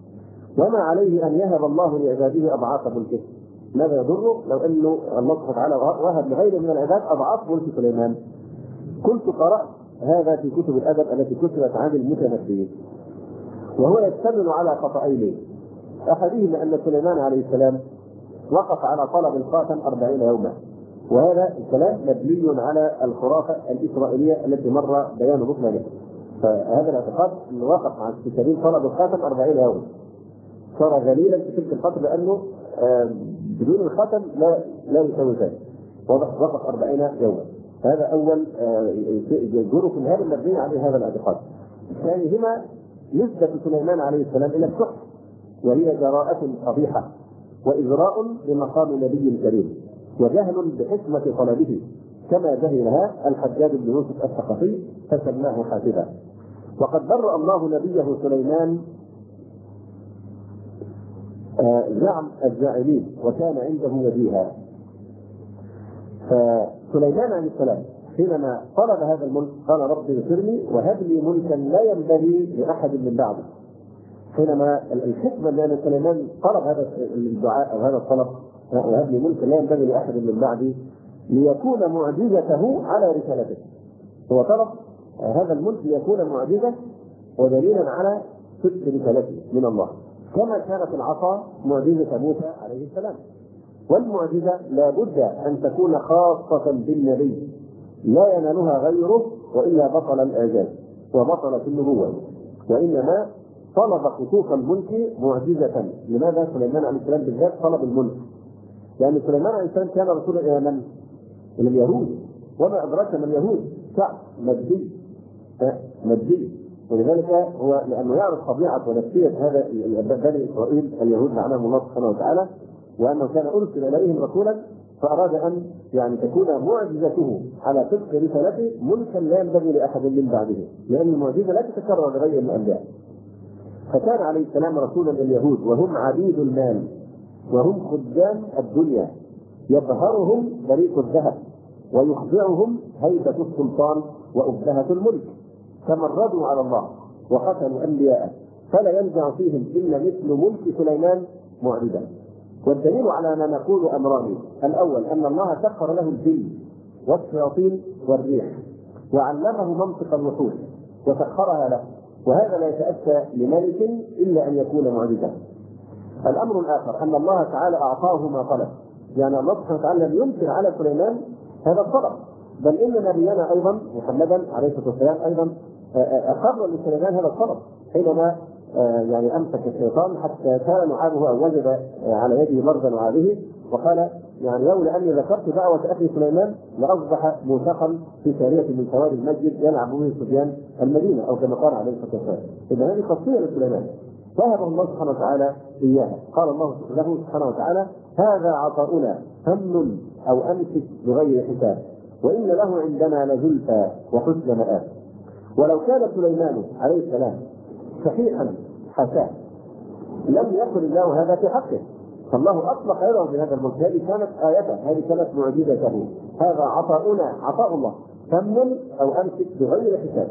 وما عليه ان يهب الله لعباده اضعاف ملكه. ماذا يضره لو انه الله سبحانه وتعالى وهب لغيره من العباد اضعاف ملك سليمان؟ كنت قرات هذا في كتب الادب التي كتبت عن المتنبيين، وهو يشتمل على خطأين: احدهما ان سليمان عليه السلام وقف على طلب الخاتم 40 يوما، وهذا الكلام مبني على الخرافه الاسرائيليه التي مر بيان بكره له. فهذا الاعتقاد انه وقف مع السكرين طلب الخاتم 40 يوما، صار ذليلا في تلك الفتره لانه بدون الخاتم لا يسوي ذلك، وقف 40 يوما. هذا اول جرف هذا المبني عليه هذا الاعتقاد. ثانيهما نسبه سليمان عليه السلام الى السحر، وهي جراءه قبيحه وإجراء بمقام نبي كريم، وجهل بحكمة طلبه، كما جهلها الحجاج بن يوسف الثقفي فسماه حاسدا. وقد برأ الله نبيه سليمان زعم الزاعمين وكان عنده نبيها. فسليمان عليه السلام حينما طلب هذا الملك قال: رب اغفرني وهب لي ملكا لا ينبغي لأحد من بعدي. حينما الحكمة لأن سليمان طلب هذا الدعاء أو هذا الطلب: وهب لي ملكا لا ينبغي لأحد من بعدي، ليكون معجزته على رسالته. هو طلب هذا الملك ليكون معجزة ودليلا على صدق رسالته من الله، كما كانت العصا معجزة موسى عليه السلام. والمعجزة لا بد أن تكون خاصة بالنبي لا ينالها غيره، وإلا بطل الإعجاز وبطلت النبوة. وإنما طلب خطوط الملك معجزة. لماذا سليمان عليه السلام بالذات طلب الملك؟ لأن سليمان عليه السلام كان رسولا إلى من؟ إلى اليهود. وما أدراك من اليهود؟ شعب مادي مادية. ولذلك هو لأنه يعرف طبيعة ونفسية هذا بني إسرائيل اليهود لعنهم الله سبحانه وتعالى، وأنه كان أرسل إليهم رسولا، فأراد أن يعني تكون معجزته على صدق رسالته ملكا لا ينبغي لأحد من بعده، لأن المعجزة لا تتكرر لغير الأنبياء. فكان عليه السلام رسولا لليهود وهم عبيد المال وهم خدام الدنيا، يظهرهم بريق الذهب ويخضعهم هيبة السلطان وأبهة الملك، تمردوا على الله وقتلوا أنبياءه، فلا ينزع فيهم إلا مثل ملك سليمان معرضا. والدليل على ما نقول أمران: الأول أن الله سخر له الجن والشياطين والريح وعلمه منطق الوحوش وسخرها له، وهذا لا يتأتى لملك إلا أن يكون معجزا. الأمر الآخر أن الله تعالى أعطاه ما طلب، يعني الله سبحانه وتعالى لم ينكر على سليمان هذا الطلب، بل إن نبينا أيضا محمدا عليه الصلاة والسلام أيضا أقر لسليمان هذا الطلب حينما يعني أمسك الشيطان حتى كان لعابه أو وجد على يده مرضا لعابه، وقال يعني لولا أني ذكرت دعوة أخي سليمان لأصبح موثقا في سارية من سواري المسجد يلعب به صبيان المدينة، أو كما قال عليه الصلاة والسلام. إذا هذه خاصية لسليمان وهب الله سبحانه وتعالى إياها. قال الله له سبحانه وتعالى: هذا عطاؤنا فمن أو أمسك بغير حساب وإن له عندنا لزلفى وحسن مآب. ولو كان سليمان عليه السلام صحيحا حسان لم يكن الله هذا في حقه، فالله أطلق يده بهذا الملك. هذه كانت آيته، هذه كانت معجزته. هذا عطاؤنا، عطاء الله فمن أو أمسك بغير حساب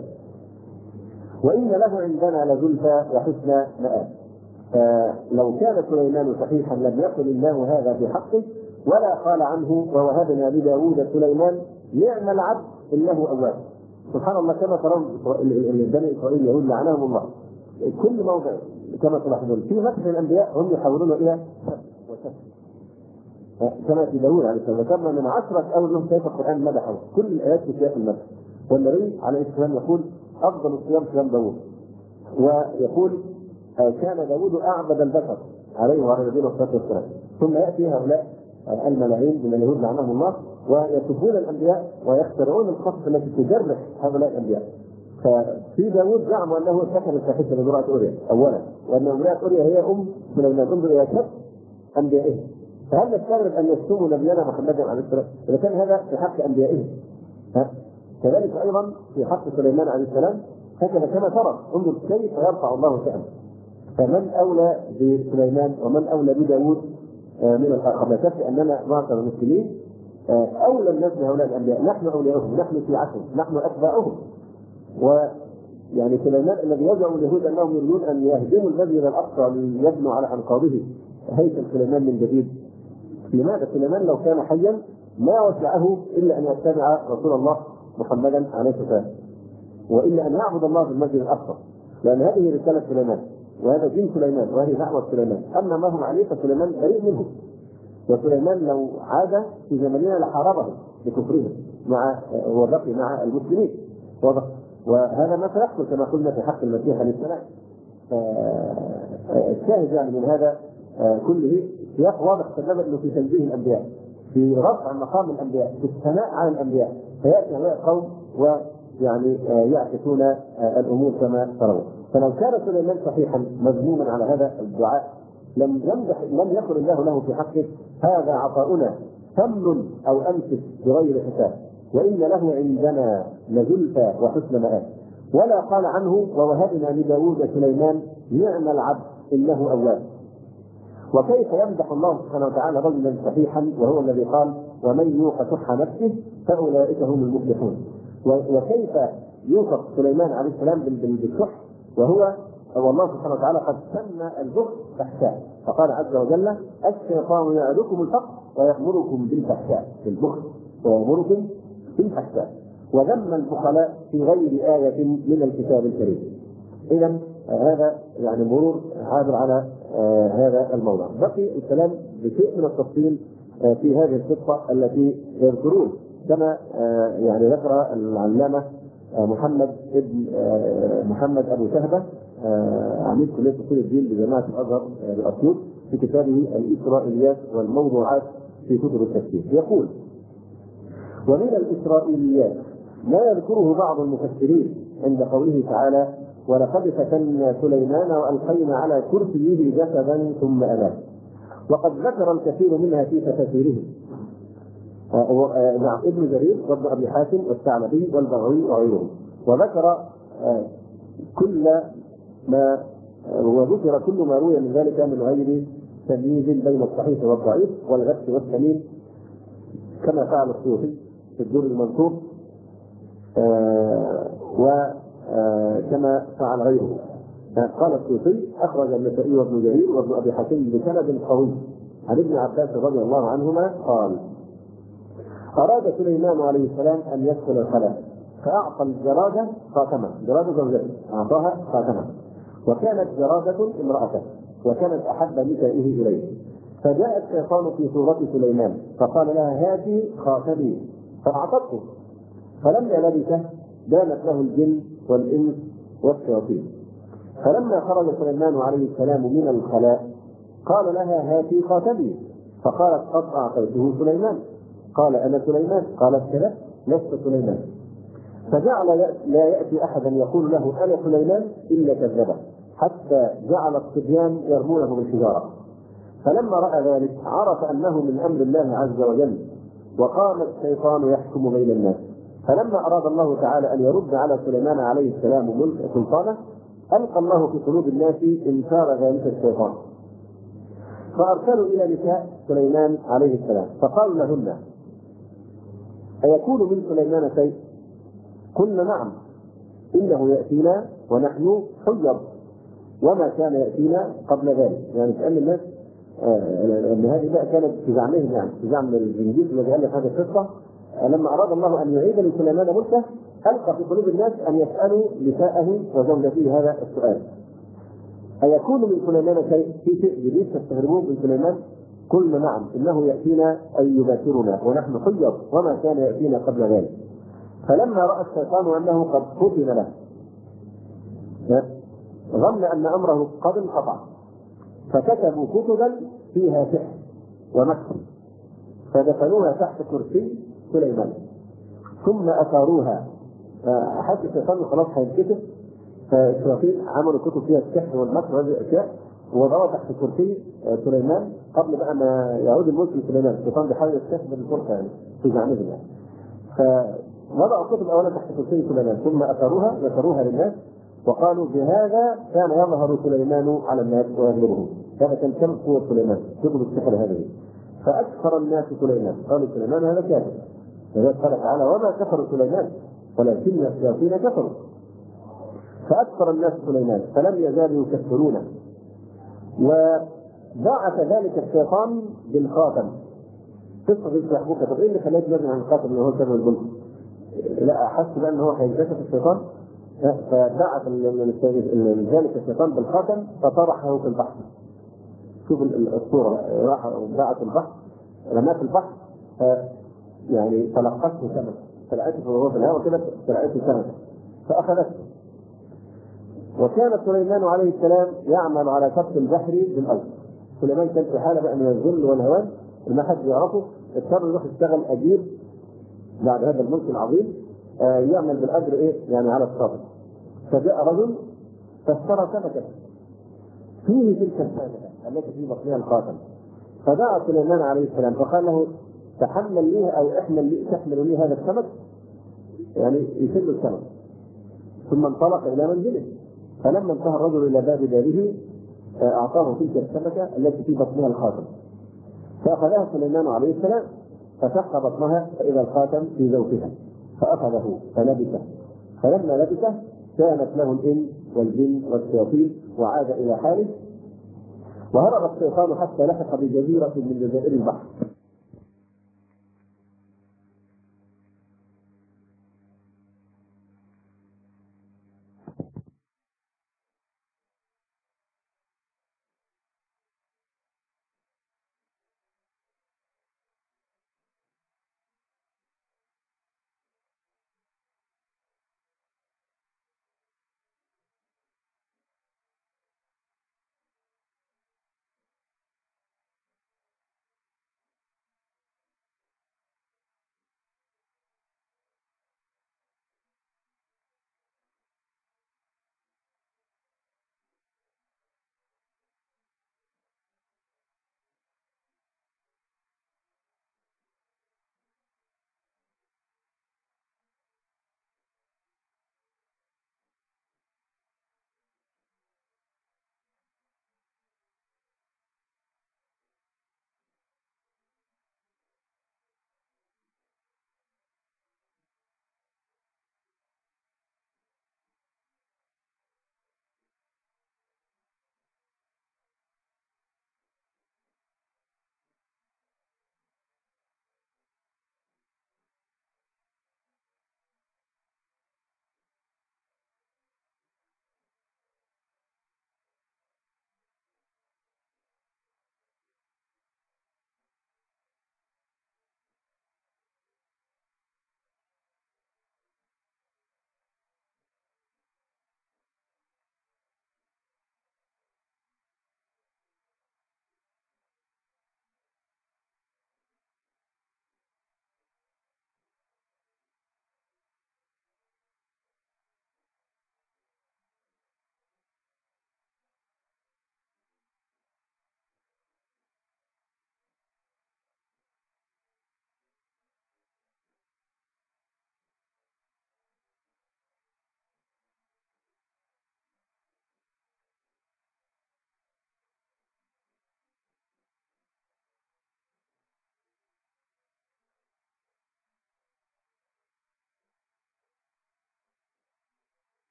وإن له عندنا لزلفى وحسن مآب. لو كان سليمان صحيحا لم يكن الله هذا في حقه، ولا قال عنه: ووهبنا لداود سليمان نعم العبد إنه أواب. سبحان الله، كما ترون بني إسرائيل اليهود لعنهم الله كل موضع كما تلاحظون في مدح الأنبياء هم يحولون إلى وسب، كما في داود عليه السلام ذكرنا من 10 أول لهم كيف القرآن مدحه كل الآيات في سياق المدح. والنبي عليه السلام يقول: أفضل الصيام صيام داود، ويقول: كان داود أعبد البشر عليه وعلى نبينا الصلاة والسلام. ثم يأتي هؤلاء الملاعين من اليهود لعنهم الله ويسبون الأنبياء ويخترعون القصص التي تجرح هؤلاء الأنبياء. ففي داود زعموا أنه سكن الفاحشة لامرأة أوريا أولا، وأن امرأة أوريا هي أم سليمان. انظر إلى شر أنبيائه. فهل نستغرب أن يشتموا نبينا محمد عليه السلام إذا كان هذا في حق أنبيائه؟ كذلك أيضا في حق سليمان عليه السلام هكذا كما ترى. انظر كيف يرفع الله شأنه. فمن أولى بسليمان ومن أولى بداود من الآخر؟ لا شك أننا معشر المسلمين أولى الناس بهؤلاء الأنبياء، نحن أولياؤهم، نحن شيعتهم، نحن أتباعهم. ويعني سليمان الذي يزعم اليهود أنهم يريدون أن يهدموا المسجد الأقصى ليبنوا على أنقاضه هيكل سليمان من جديد. لماذا؟ سليمان لو كان حيا ما وسعه إلا أن يتبع رسول الله محمدا عليه الصلاة والسلام، وإلا أن يعبد الله في المسجد الأقصى، لأن هذه رسالة سليمان وهذا دين سليمان وهذه دعوة سليمان. أما ما هم عليه فسليمان بريء منه، وسليمان لو عاد في زمننا لحاربهم بكفرهم مع وبقي مع المسلمين. وهذا ما سيحصل كما قلنا في حق المسيح عليه السلام. الشاهد يعني من هذا كله سياق واضح تماما انه في تنزيه الانبياء، في رفع مقام الانبياء، في الثناء على الانبياء. فياتي هؤلاء القوم ويعني يعكسون الامور كما ترون. فلو كان سليمان صحيحا مذموما على هذا الدعاء لم يكن الله له في حقه: هذا عطاؤنا فمن او امسك بغير حساب وان له عندنا لزلفى وحسن مآب. ولا قال عنه: ووهبنا لداود سليمان نعم العبد انه اواب. وكيف يمدح الله سبحانه وتعالى رجلا صحيحا وهو الذي قال: ومن يوق شح نفسه فاولئك هم المفلحون. وكيف يوصف سليمان عليه السلام بالشح وهو والله سبحانه وتعالى قد سمى البخل فحشاء، فقال عز وجل: الشيطان يعدكم الفقر ويأمركم بالفحشاء، بالبخل ويأمركم بالفحشاء. وذم البخلاء في غير آية من الكتاب الكريم. إذا هذا يعني مرور عابر على هذا الموضوع. بقي الكلام بشيء من التفصيل في هذه القصة التي يذكرون كما يعني ذكر العلامة محمد أبو شهبة عميد كلية أصول الدين بجامعة الأزهر بأسيوط في كتابه الإسرائيليات والموضوعات في كتب التفسير. يقول: ومن الإسرائيليات ما يذكره بعض المفسرين عند قوله تعالى: ولقد فتنا سليمان والقينا على كرسيه جسدا ثم اناب. وقد ذكر الكثير منها في تفاسيره ابن جرير وابن ابي حاتم والثعلبي والبغوي وغيرهم، وذكر كل ما وذكر كل ما روي من ذلك من غير تمييز بين الصحيح والضعيف والغث والسمين، كما فعل السيوطي في الدور المنصور وكما فعل غيره. قال السيوطي: اخرج النسائي وابن جرير وابن ابي حاتم بسند قوي عن ابن عباس رضي الله عنهما قال: اراد سليمان عليه السلام ان يدخل الخلاء فاعطى الجراده خاتما، جراده زوجته اعطاها خاتما، وكانت جراده امراته، وكانت احب نسائه اليه، فجاء الشيطان في صورة سليمان فقال لها: هاتي خاتمي، فاعطته، فلما لبثه بانت له الجن والانس والشياطين. فلما خرج سليمان عليه السلام من الخلاء قال لها: هاتي خاتمي، فقالت: قد اعطيته سليمان. قال: انا سليمان؟ قالت: كذا، لست سليمان. فجعل لا ياتي احدا يقول له انا سليمان الا كذبه، حتى جعل الصبيان يرمونه بالحجاره. فلما راى ذلك عرف انه من امر الله عز وجل، وقام الشيطان يحكم بين الناس. فلما اراد الله تعالى ان يرد على سليمان عليه السلام ملك سلطانه القى الله في قلوب الناس انكار ذلك الشيطان، فارسلوا الى نساء سليمان عليه السلام فقالوا لهن: ايكون من سليمان شيء؟ قلنا: نعم، انه ياتينا ونحن حجر، وما كان ياتينا قبل ذلك. يعني كأن الناس ان هذه بقى كانت في زعمهم، يعني في زعم الجنديس الذي الف هذه القصه، لما اراد الله ان يعيد لسليمان ملكه القى في قلوب الناس ان يسالوا نساءه وزوجته هذا السؤال: ايكون من سليمان شيء؟ في شيء جديد تستغربون من سليمان؟ قلنا: نعم، انه ياتينا ان يباشرنا ونحن حجر، وما كان ياتينا قبل ذلك. فلما راى الشيطان انه قد فتن له ظن ان امره قد انقطع، فكتبوا كتبا فيها سحر ومكر فدفنوها تحت كرسي سليمان، ثم اثاروها. حتى الشيطان خلاص هينكتب، فالشياطين عملوا كتب فيها السحر والمكر وهذه الاشياء ووضعوها تحت كرسي سليمان قبل بقى ما يعود الملك لسليمان. الشيطان بيحاول يستخدم الفرصه يعني في زعمهم يعني. فوضعوا الكتب اولا تحت كرسي سليمان ثم اثاروها ذكروها للناس وقالوا: بهذا كان يظهر سليمان على الناس ويغلبهم. هذا كان كم قوة سليمان كتب السحر هذه. فأكثر الناس سليمان، قالوا: سليمان هذا كافر. قال تعالى: وما كفر سليمان ولكن الشياطين كفروا. فأكثر الناس سليمان فلم يزالوا يكفرونه. وبعث ذلك الشيطان بالخاتم. قصة في يحبوك: طب ايه اللي خلاك تنزل عن الخاتم اللي هو سبب الملك؟ لا، أحس بأن هو هينكشف الشيطان، فبعث ذلك الشيطان بالخاتم فطرحه في البحر. شوف الصورة، راح بعث البحر، رماه في البحر، يعني تلقته سمكة، تلقته وهو في الهواء كده، تلقته سمكة فأخذته. وكان سليمان عليه السلام يعمل على كف البحر بالأرض. سليمان كان في حالة بقى من الذل والهوان، ما حد يعرفه، اضطر يروح يشتغل أجير بعد هذا الملك العظيم، يعمل بالأجر يعني على الشاطئ. فجاء رجل فاشترى سمكة فيه تلك السمكة التي في بطنها الخاتم، فدعا سليمان عليه السلام فقال له: تحمل لي او تحمل لي هذا السمك، يعني يشل السمك. ثم انطلق الى منزله، فلما انتهى الرجل الى باب داره اعطاه تلك السمكة التي في بطنها الخاتم، فاخذها سليمان عليه السلام فشق بطنها فاذا الخاتم في زوجها، فاخذه فلبسه، فلما لبسه كانت له الانس والجن والشياطين وعاد الى حاله. وهرب الشيطان حتى لحق بجزيرة من جزائر البحر.